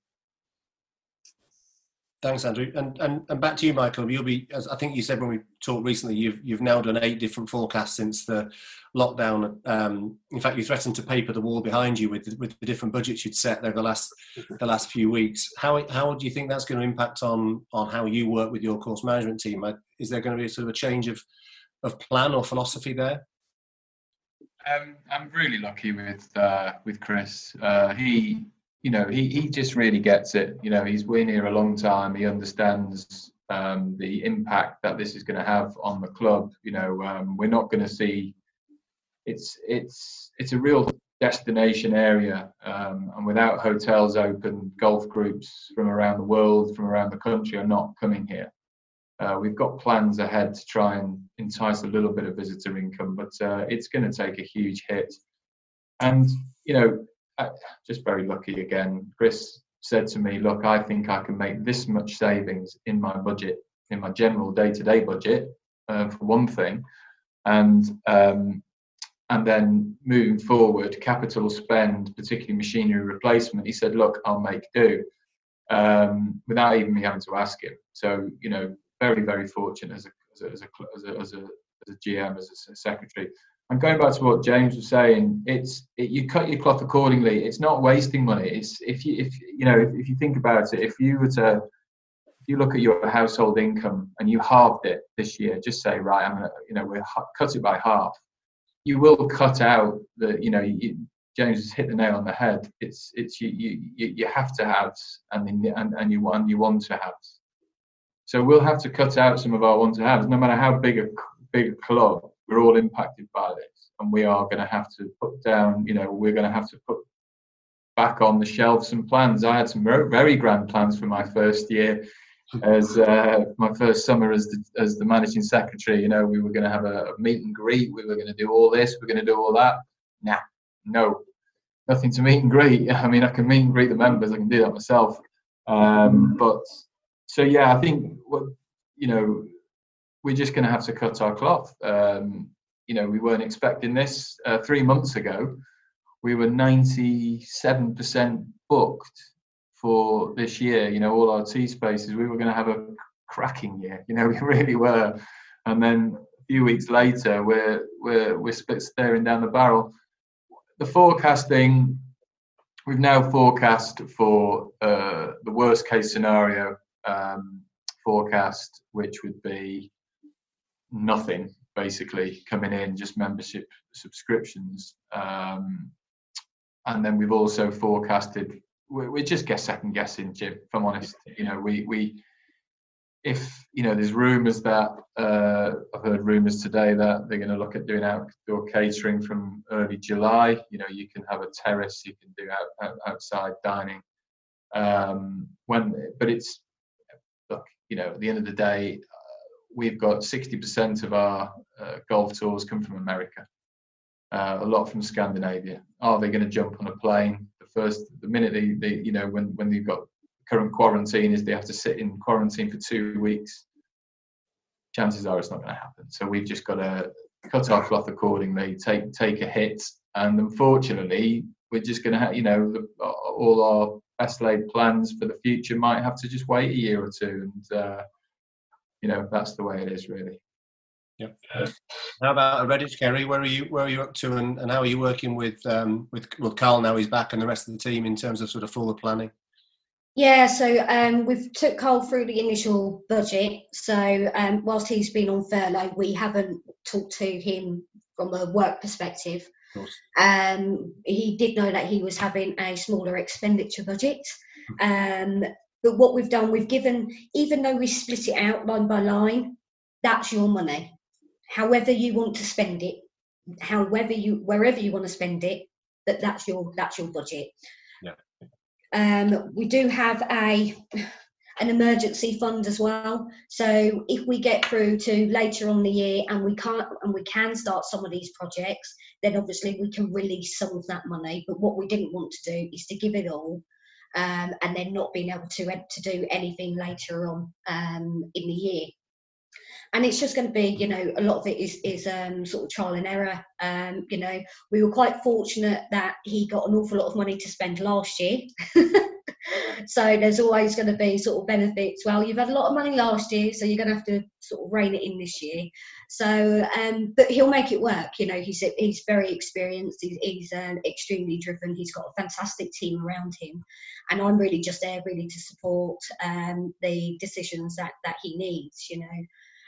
Thanks, Andrew. And, and and back to you, Michael. You'll be, as I think you said when we talked recently, you've you've now done eight different forecasts since the lockdown. Um, in fact, you threatened to paper the wall behind you with with the different budgets you'd set over the last the last few weeks. How how do you think that's going to impact on on how you work with your course management team? Is there going to be a sort of a change of of plan or philosophy there? Um, I'm really lucky with uh, with Chris. Uh, he. You know, he, he just really gets it. You know, he's been here a long time. He understands um, the impact that this is going to have on the club. You know, um, we're not going to see. It's it's it's a real destination area, um, and without hotels open, golf groups from around the world, from around the country, are not coming here. Uh, we've got plans ahead to try and entice a little bit of visitor income, but uh, it's going to take a huge hit. And you know. Just very lucky again. Chris said to me, look, I think I can make this much savings in my budget, in my general day-to-day budget, uh, for one thing. And um, and then moving forward, capital spend, particularly machinery replacement, he said, look, I'll make do, um, without even me having to ask him. So, you know, very, very fortunate as a, as a, as a, as a, as a, as a G M, as a secretary. And going back to what James was saying, it's it, you cut your cloth accordingly. It's not wasting money. It's if you if you know if, if you think about it, if you were to if you look at your household income and you halved it this year, just say right, I'm gonna you know we'll cut it by half. You will cut out the you know you, James has hit the nail on the head. It's it's you you you have to have and and and you want you want to have. So we'll have to cut out some of our want to haves, no matter how big a big a club. We're all impacted by this, and we are going to have to put down, you know, we're going to have to put back on the shelf some plans. I had some very, very grand plans for my first year as uh, my first summer as the, as the managing secretary. You know, we were going to have a, a meet and greet. We were going to do all this. We're going to do all that. Nah, no, nothing to meet and greet. I mean, I can meet and greet the members. I can do that myself. Um, but so, yeah, I think, what you know, we're just going to have to cut our cloth. Um, you know, we weren't expecting this. Uh, three months ago, we were ninety-seven percent booked for this year. You know, all our T spaces, we were going to have a cracking year. You know, we really were. And then a few weeks later, we're we're we're staring down the barrel. The forecasting, we've now forecast for uh, the worst case scenario um, forecast, which would be nothing basically coming in, just membership subscriptions. Um, and then we've also forecasted, we, we just get second guessing, Jim, if I'm honest. You know, we, we if, you know, there's rumours that, uh, I've heard rumours today that they're going to look at doing outdoor catering from early July. You know, you can have a terrace, you can do out, out, outside dining. Um, when, but it's, look, you know, at the end of the day, we've got sixty percent of our uh, golf tours come from America. uh, a lot from Scandinavia. Are they going to jump on a plane? The first, the minute they, they you know, when, when they've got current quarantine is they have to sit in quarantine for two weeks. Chances are it's not going to happen. So we've just got to cut our cloth accordingly, take take a hit, and unfortunately, we're just going to have, you know, the, all our best laid plans for the future might have to just wait a year or two, and uh, you know, that's the way it is, really. Yeah. How about Redditch, Kerry? Where are you? Where are you up to, and, and how are you working with um, with well, Carl now he's back, and the rest of the team in terms of sort of forward planning? Yeah, so um, we've took Carl through the initial budget. So um, whilst he's been on furlough, we haven't talked to him from a work perspective. Um, he did know that he was having a smaller expenditure budget. Um, but what we've done, we've given, even though we split it out line by line, that's your money. However you want to spend it, however you, wherever you want to spend it, that that's your that's your budget. Yeah. Um, we do have a an emergency fund as well. So if we get through to later on the year and we can't and we can start some of these projects, then obviously we can release some of that money. But what we didn't want to do is to give it all um, and then not being able to to do anything later on um, in the year. And it's just going to be, you know, a lot of it is is um, sort of trial and error. Um, you know, we were quite fortunate that he got an awful lot of money to spend last year. So there's always going to be sort of benefits. Well, you've had a lot of money last year, so you're going to have to sort of rein it in this year. So, um, but he'll make it work. You know, he's he's very experienced. He's, he's um, extremely driven. He's got a fantastic team around him, and I'm really just there really to support um, the decisions that that he needs. You know.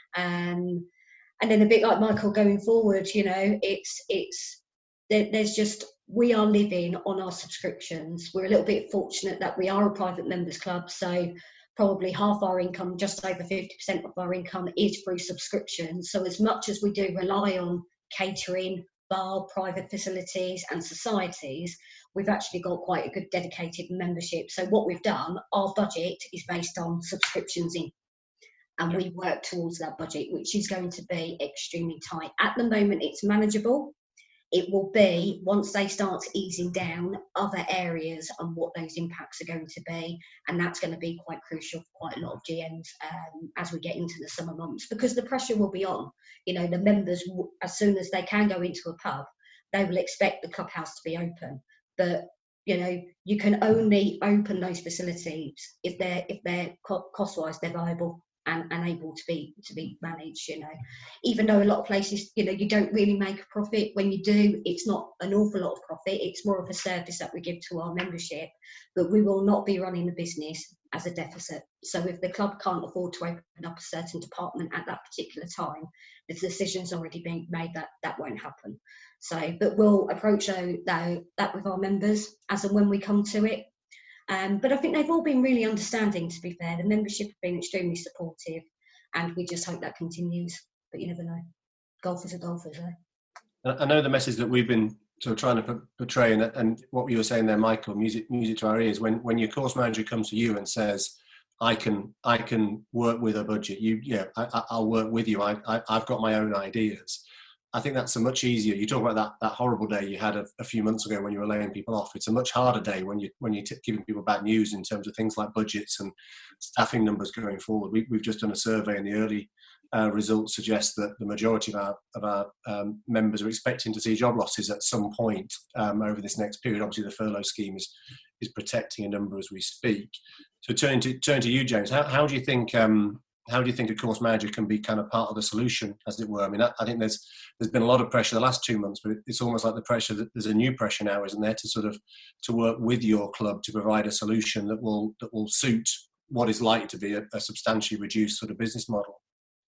Um, and then a bit like Michael going forward, you know, it's it's there, there's just we are living on our subscriptions. We're a little bit fortunate that we are a private members club, so probably half our income, just over fifty percent of our income, is through subscriptions. So as much as we do rely on catering, bar, private facilities, and societies, we've actually got quite a good dedicated membership. So what we've done, our budget is based on subscriptions in. And we work towards that budget, which is going to be extremely tight. At the moment, it's manageable. It will be, once they start easing down, other areas and what those impacts are going to be. And that's going to be quite crucial for quite a lot of G Ms um, as we get into the summer months, because the pressure will be on. You know, the members, as soon as they can go into a pub, they will expect the clubhouse to be open. But you know, you can only open those facilities if they're if they're cost-wise they're viable. And, and able to be to be managed, you know, even though a lot of places, you know, you don't really make a profit. When you do, it's not an awful lot of profit. It's more of a service that we give to our membership, but we will not be running the business as a deficit. So if the club can't afford to open up a certain department at that particular time, the decision's already been made that that won't happen. So, but we'll approach though, though that with our members as and when we come to it. Um, but I think they've all been really understanding, to be fair. The membership have been extremely supportive, and we just hope that continues. But you never know. Golfers are golfers, eh? I know the message that we've been sort of trying to portray, and, and what you were saying there, Michael, music music to our ears. When when your course manager comes to you and says, "I can I can work with a budget," you yeah, I, I'll work with you. I, I I've got my own ideas. I think that's a much easier. You talk about that, that horrible day you had a, a few months ago when you were laying people off. It's a much harder day when you when you're t- giving people bad news in terms of things like budgets and staffing numbers going forward. We, we've just done a survey, and the early uh, results suggest that the majority of our of our um, members are expecting to see job losses at some point um, over this next period. Obviously, the furlough scheme is is protecting a number as we speak. So, turning to turn to you, James. How how do you think? Um, How do you think a course manager can be kind of part of the solution, as it were? I mean, I, I think there's there's been a lot of pressure the last two months, but it's almost like the pressure that there's a new pressure now, isn't there, to sort of to work with your club to provide a solution that will that will suit what is likely to be a, a substantially reduced sort of business model.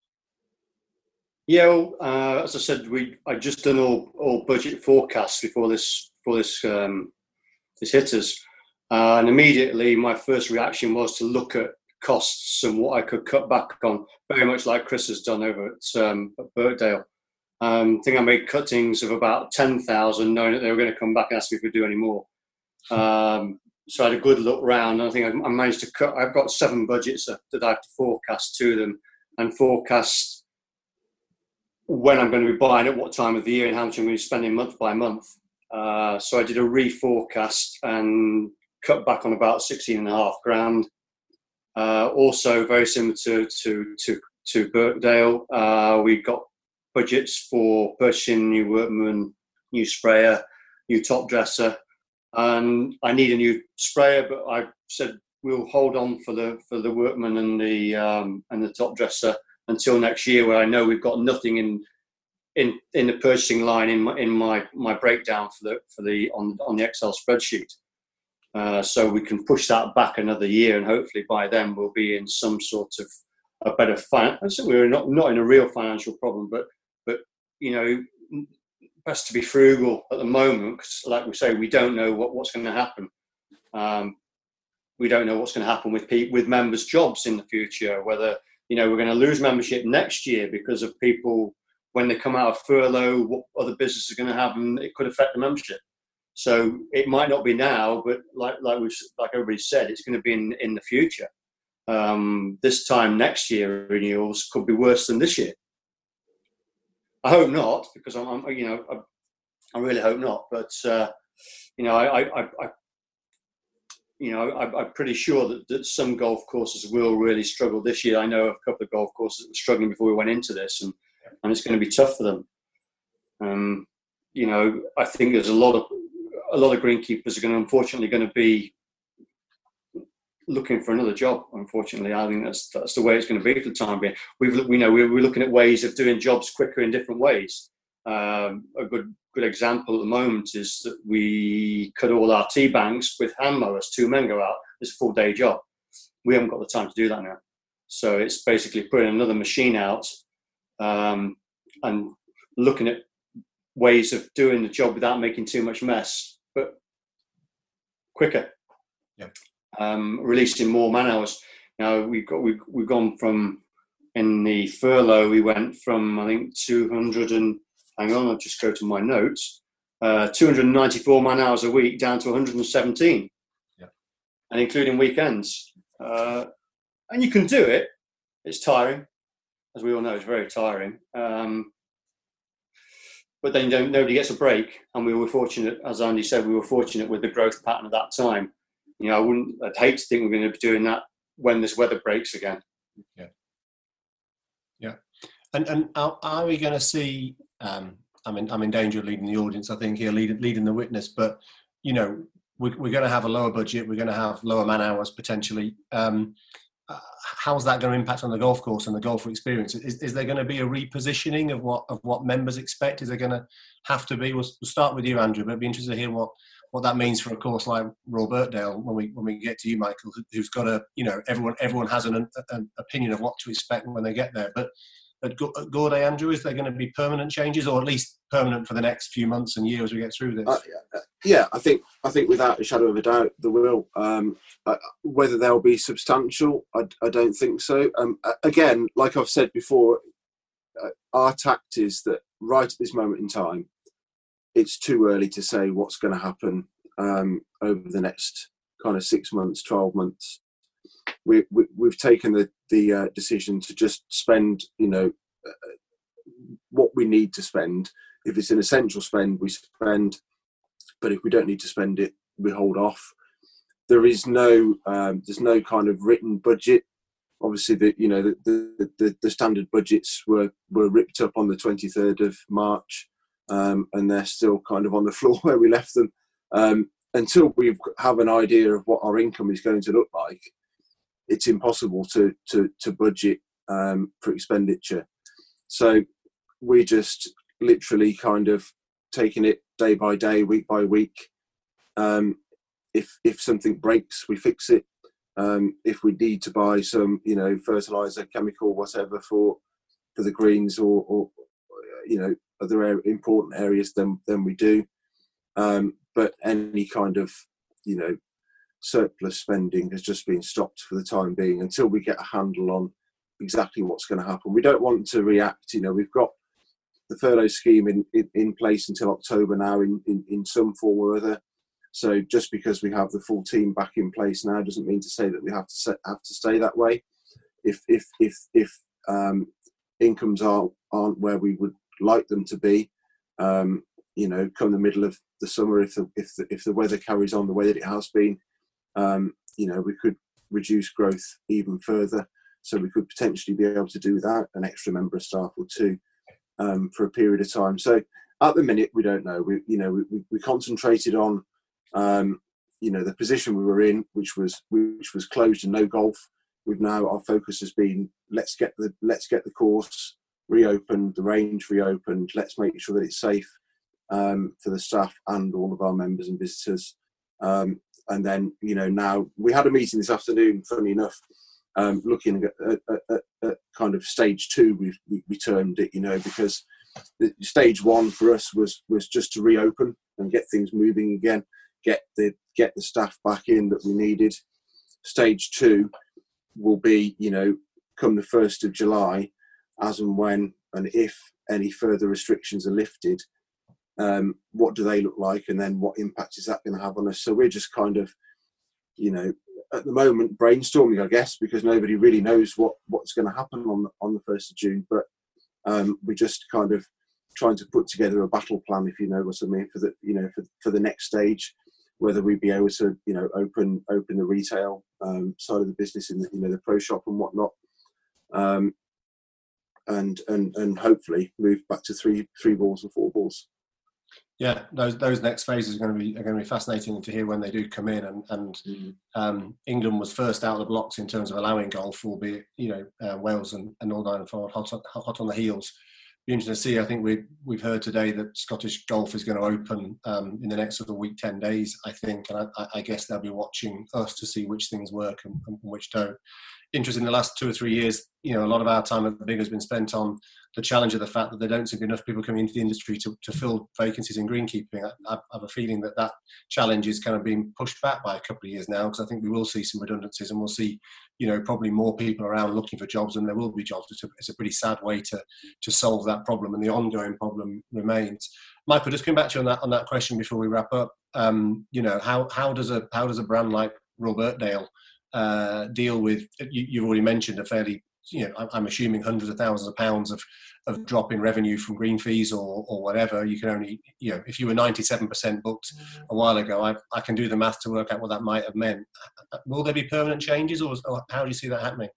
Yeah, well, uh, as I said, we I just done all, all budget forecasts before this before this um, this hit us, uh, and immediately my first reaction was to look at costs and what I could cut back on, very much like Chris has done over at, um, at Birkdale. Um, I think I made cuttings of about ten thousand, knowing that they were going to come back and ask me if we'd do any more. Um, so I had a good look round, and I think I, I managed to cut. I've got seven budgets that, that I have to forecast to them, and forecast when I'm going to be buying at what time of the year and how much I'm going to be spending month by month. Uh, so I did a reforecast and cut back on about sixteen and a half grand. Uh, also, very similar to to to, to Birkdale, uh, we got budgets for purchasing new workman, new sprayer, new top dresser, and I need a new sprayer. But I said we'll hold on for the for the workman and the um, and the top dresser until next year, where I know we've got nothing in in in the purchasing line in my in my my breakdown for the for the on on the Excel spreadsheet. Uh, so we can push that back another year, and hopefully by then we'll be in some sort of a better fin- we're not not in a real financial problem, but but you know, best to be frugal at the moment, because like we say, we don't know what, what's going to happen. Um, we don't know what's going to happen with pe- with members' jobs in the future. Whether, you know, we're going to lose membership next year because of people when they come out of furlough, what other businesses are going to have, and it could affect the membership. So it might not be now, but like like we like everybody said, it's going to be in, in the future. Um, this time next year, renewals could be worse than this year. I hope not, because I'm, I'm you know, I, I really hope not. But uh, you know, I, I, I you know, I, I'm pretty sure that, that some golf courses will really struggle this year. I know a couple of golf courses that were struggling before we went into this, and and it's going to be tough for them. Um, you know, I think there's a lot of a lot of greenkeepers are going to, unfortunately, going to be looking for another job. Unfortunately, I think that's that's the way it's going to be for the time being. We've we know we're, we're looking at ways of doing jobs quicker in different ways. Um, a good good example at the moment is that we cut all our tee banks with hand mowers. Two men go out. It's a full day job. We haven't got the time to do that now. So it's basically putting another machine out um, and looking at ways of doing the job without making too much mess, but quicker. Yeah. Um, releasing more man hours. Now we've got we've we've gone from, in the furlough we went from I think two hundred and hang on I'll just go to my notes uh, two hundred ninety-four man hours a week down to one hundred seventeen. Yeah. And including weekends. Uh, and you can do it. It's tiring, as we all know. It's very tiring. Um, But then you don't, nobody gets a break, and we were fortunate, as Andy said, we were fortunate with the growth pattern at that time. You know, I wouldn't, I'd hate to think we're going to be doing that when this weather breaks again. Yeah, yeah. And and are, are we going to see? Um, I mean, I'm in danger of leading the audience. I think here, leading leading the witness. But you know, we, we're going to have a lower budget. We're going to have lower man hours potentially. Um, Uh, how's that going to impact on the golf course and the golfer experience? Is, is there going to be a repositioning of what of what members expect? Is there going to have to be? We'll, we'll start with you, Andrew, but I'd be interested to hear what, what that means for a course like Royal Birkdale when we when we get to you, Michael, who's got a, you know, everyone everyone has an, an opinion of what to expect when they get there. But at Gaudet, Andrew, is there going to be permanent changes, or at least permanent for the next few months and years as we get through this? Uh, yeah, I think I think without a shadow of a doubt, there will. Um, uh, whether they'll be substantial, I, I don't think so. Um, again, like I've said before, uh, our tact is that right at this moment in time, it's too early to say what's going to happen um, over the next kind of six months, twelve months. We, we, we've taken the, the uh, decision to just spend, you know, uh, what we need to spend. If it's an essential spend, we spend. But if we don't need to spend it, we hold off. There is no, um, there's no kind of written budget. Obviously, the you know the the, the, the standard budgets were, were ripped up on the twenty-third of March, um, and they're still kind of on the floor where we left them. Um, until we have an idea of what our income is going to look like, it's impossible to to to budget um, for expenditure. So we just literally kind of taking it day by day, week by week. Um, if if something breaks, we fix it. Um, if we need to buy some, you know, fertilizer, chemical, whatever for for the greens or, or you know, other important areas, then then we do. Um, but any kind of, you know, surplus spending has just been stopped for the time being until we get a handle on exactly what's going to happen. We don't want to react. You know, we've got the furlough scheme in, in, in place until October now in, in, in some form or other. So just because we have the full team back in place now doesn't mean to say that we have to set, have to stay that way. If if if if um, incomes aren't aren't where we would like them to be. Um, you know, come the middle of the summer, if the if the, if the weather carries on the way that it has been, um, you know, we could reduce growth even further. So we could potentially be able to do without an extra member of staff or two um, for a period of time. So at the minute, we don't know. We, you know, we, we concentrated on, um, you know, the position we were in, which was which was closed and no golf. We've now, our focus has been let's get the let's get the course reopened, the range reopened. Let's make sure that it's safe um, for the staff and all of our members and visitors. Um, and then, you know, now we had a meeting this afternoon. Funny enough. Um, looking at, at, at, at kind of stage two, we, we, we termed it, you know, because the, stage one for us was was just to reopen and get things moving again, get the get the staff back in that we needed. Stage two will be, you know, come the first of July, as and when and if any further restrictions are lifted, um, what do they look like, and then what impact is that going to have on us? So we're just kind of, you know, at the moment brainstorming, I guess, because nobody really knows what, what's going to happen on the, on the first of June. But um, we're just kind of trying to put together a battle plan, if you know what I mean, for the you know for, for the next stage, whether we be able to you know open open the retail um, side of the business in the, you know the pro shop and whatnot, um, and and and hopefully move back to three three balls and four balls. Yeah, those those next phases are going to be are going to be fascinating to hear when they do come in. And and mm. um, England was first out of the blocks in terms of allowing golf, albeit you know uh, Wales and, and Northern Ireland followed hot on, hot on the heels. Be interesting to see. I think we we've heard today that Scottish golf is going to open um, in the next sort of week, ten days. I think, and I, I guess they'll be watching us to see which things work and, and which don't. Interesting. In the last two or three years, you know, a lot of our time at the Big has been spent on the challenge of the fact that there don't seem to be enough people coming into the industry to, to fill vacancies in greenkeeping. I, I have a feeling that that challenge is kind of being pushed back by a couple of years now, because I think we will see some redundancies and we'll see, you know, probably more people around looking for jobs, and there will be jobs. It's a, it's a pretty sad way to to solve that problem, and the ongoing problem remains. Michael, just coming back to you on that on that question before we wrap up. Um, you know, how how does a how does a brand like Royal Birkdale uh, deal with? You, you've already mentioned a fairly, you know, I'm assuming hundreds of thousands of pounds of, of drop in revenue from green fees or, or whatever. You can only, you know, if you were ninety-seven percent booked a while ago, I, I can do the math to work out what that might have meant. Will there be permanent changes, or, or how do you see that happening?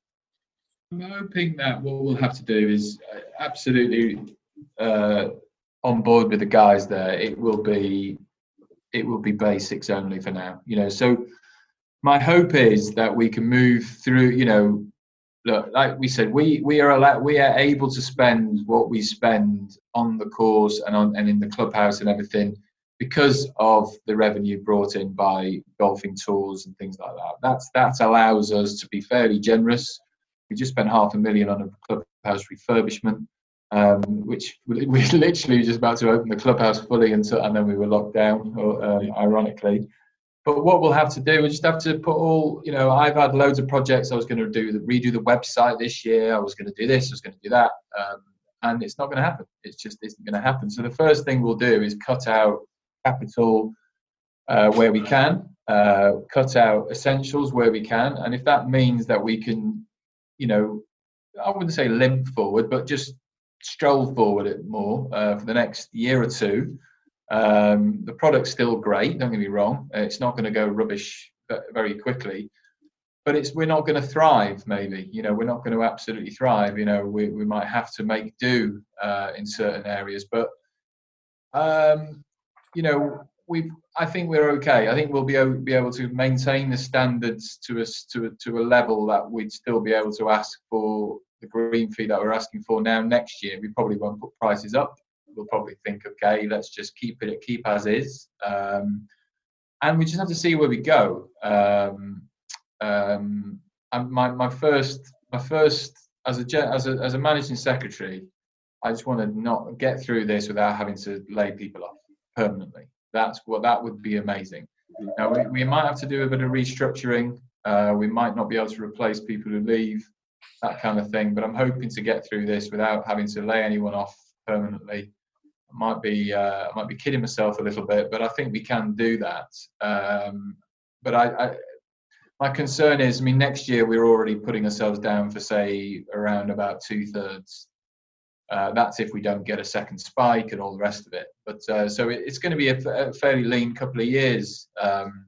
I'm hoping that what we'll have to do is absolutely uh, on board with the guys there. It will be, it will be basics only for now, you know, so my hope is that we can move through, you know, look, like we said, we we are allowed, we are able to spend what we spend on the course and on and in the clubhouse and everything because of the revenue brought in by golfing tours and things like that. That's that allows us to be fairly generous. We just spent half a million on a clubhouse refurbishment, um, which we were literally just about to open the clubhouse fully, until, and then we were locked down, uh, ironically. But what we'll have to do, we just have to put all, you know, I've had loads of projects. I was going to do the, redo the website this year. I was going to do this, I was going to do that. Um, and it's not going to happen. It's just isn't going to happen. So the first thing we'll do is cut out capital uh, where we can, uh, cut out essentials where we can. And if that means that we can, you know, I wouldn't say limp forward, but just stroll forward it more uh, for the next year or two. Um, the product's still great, don't get me wrong. It's not going to go rubbish very quickly, but it's we're not going to thrive, maybe. You know, we're not going to absolutely thrive. You know, we, we might have to make do uh, in certain areas, but, um, you know, we I think we're okay. I think we'll be able, be able to maintain the standards to us to, a, to a level that we'd still be able to ask for the green fee that we're asking for now. Next year, we probably won't put prices up. We'll probably think, okay, let's just keep it, keep as is, um, and we just have to see where we go. Um, um, and my my first my first as a as a as a managing secretary, I just want to not get through this without having to lay people off permanently. That's what that would be amazing. Now we, we might have to do a bit of restructuring. Uh, we might not be able to replace people who leave, that kind of thing. But I'm hoping to get through this without having to lay anyone off permanently. I might be uh, I might be kidding myself a little bit, but I think we can do that. Um, but I, I, my concern is, I mean, next year we're already putting ourselves down for, say, around about two thirds Uh, that's if we don't get a second spike and all the rest of it. But uh, so it, it's going to be a, a fairly lean couple of years. Um,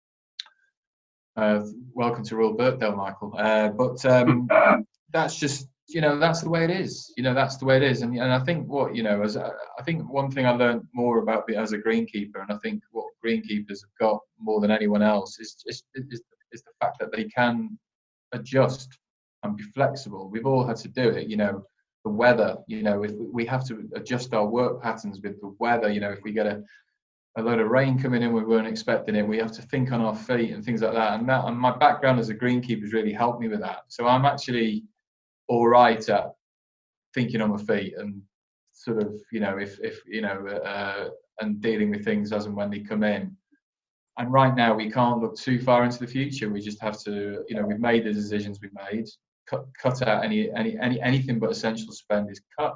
uh, welcome to Royal Birkdale, Michael. Uh, but um, that's just, you know, that's the way it is. You know, that's the way it is. And and I think what, you know, as I, I think one thing I learned more about it as a greenkeeper, and I think what greenkeepers have got more than anyone else is just is, is the fact that they can adjust and be flexible. We've all had to do it, you know. The weather, you know, if we have to adjust our work patterns with the weather, you know, if we get a, a load of rain coming in we weren't expecting it, we have to think on our feet and things like that. And that, and my background as a greenkeeper has really helped me with that. So I'm actually all right at thinking on my feet and sort of, you know, if, if you know, uh, and dealing with things as and when they come in. And right now we can't look too far into the future. We just have to, you know, we've made the decisions we've made. Cut, cut out any, any, any, anything but essential spend is cut,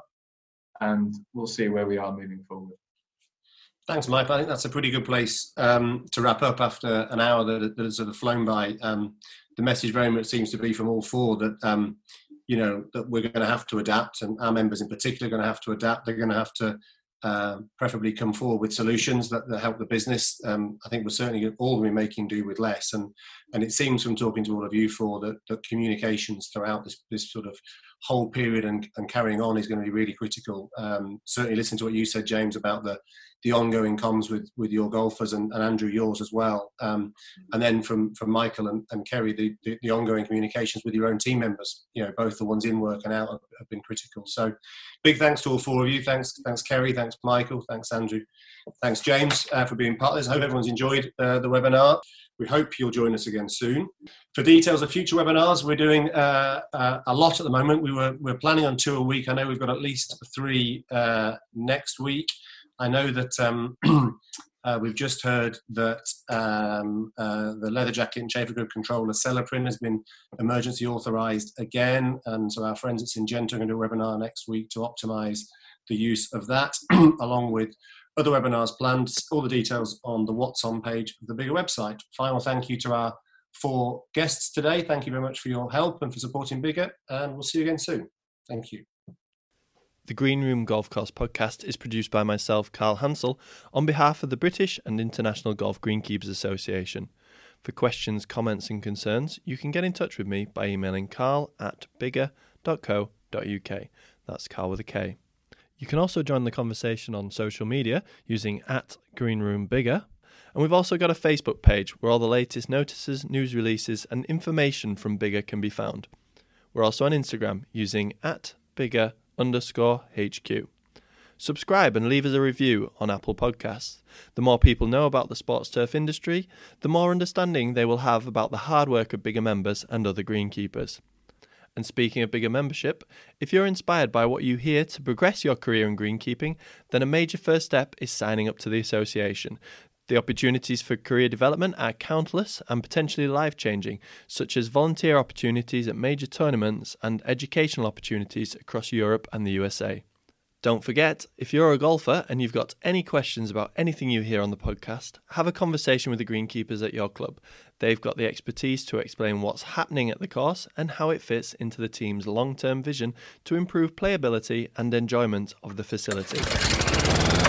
and we'll see where we are moving forward. Thanks, Mike. I think that's a pretty good place um, to wrap up after an hour that, that has sort of flown by. Um, the message very much seems to be from all four that, um, you know, that we're going to have to adapt, and our members in particular are going to have to adapt. They're going to have to uh, preferably come forward with solutions that, that help the business. Um, I think we're certainly all going to be making do with less. And and it seems from talking to all of you four that, that communications throughout this, this sort of whole period and, and carrying on is going to be really critical. Um, certainly listen to what you said, James, about the the ongoing comms with, with your golfers, and, and Andrew, yours as well. Um, and then from, from Michael and, and Kerry, the, the, the ongoing communications with your own team members, you know, both the ones in work and out have, have been critical. So big thanks to all four of you. Thanks, thanks Kerry, thanks Michael, thanks Andrew, thanks James uh, for being part of this. I hope everyone's enjoyed uh, the webinar. We hope you'll join us again soon. For details of future webinars, we're doing uh, uh, a lot at the moment. We were, we're planning on two a week. I know we've got at least three uh, next week. I know that um, uh, we've just heard that um, uh, the leather jacket and chafer grip controller Celiprin has been emergency authorised again, and so our friends at Syngenta are going to do a webinar next week to optimise the use of that, along with other webinars planned. All the details on the What's On page of the Biggar website. Final thank you to our four guests today. Thank you very much for your help and for supporting Biggar, and we'll see you again soon. Thank you. The Green Room Golf Course podcast is produced by myself, Carl Hansel, on behalf of the British and International Golf Greenkeepers Association. For questions, comments and concerns, you can get in touch with me by emailing carl at biggar dot co dot uk. That's Carl with a K. You can also join the conversation on social media using at Green Room Biggar. And we've also got a Facebook page where all the latest notices, news releases and information from Biggar can be found. We're also on Instagram using at Biggar underscore HQ. Subscribe and leave us a review on Apple Podcasts. The more people know about the sports turf industry, the more understanding they will have about the hard work of Biggar members and other greenkeepers. And speaking of Biggar membership, if you're inspired by what you hear to progress your career in greenkeeping, then a major first step is signing up to the association. The opportunities for career development are countless and potentially life-changing, such as volunteer opportunities at major tournaments and educational opportunities across Europe and the U S A. Don't forget, if you're a golfer and you've got any questions about anything you hear on the podcast, have a conversation with the greenkeepers at your club. They've got the expertise to explain what's happening at the course and how it fits into the team's long-term vision to improve playability and enjoyment of the facility.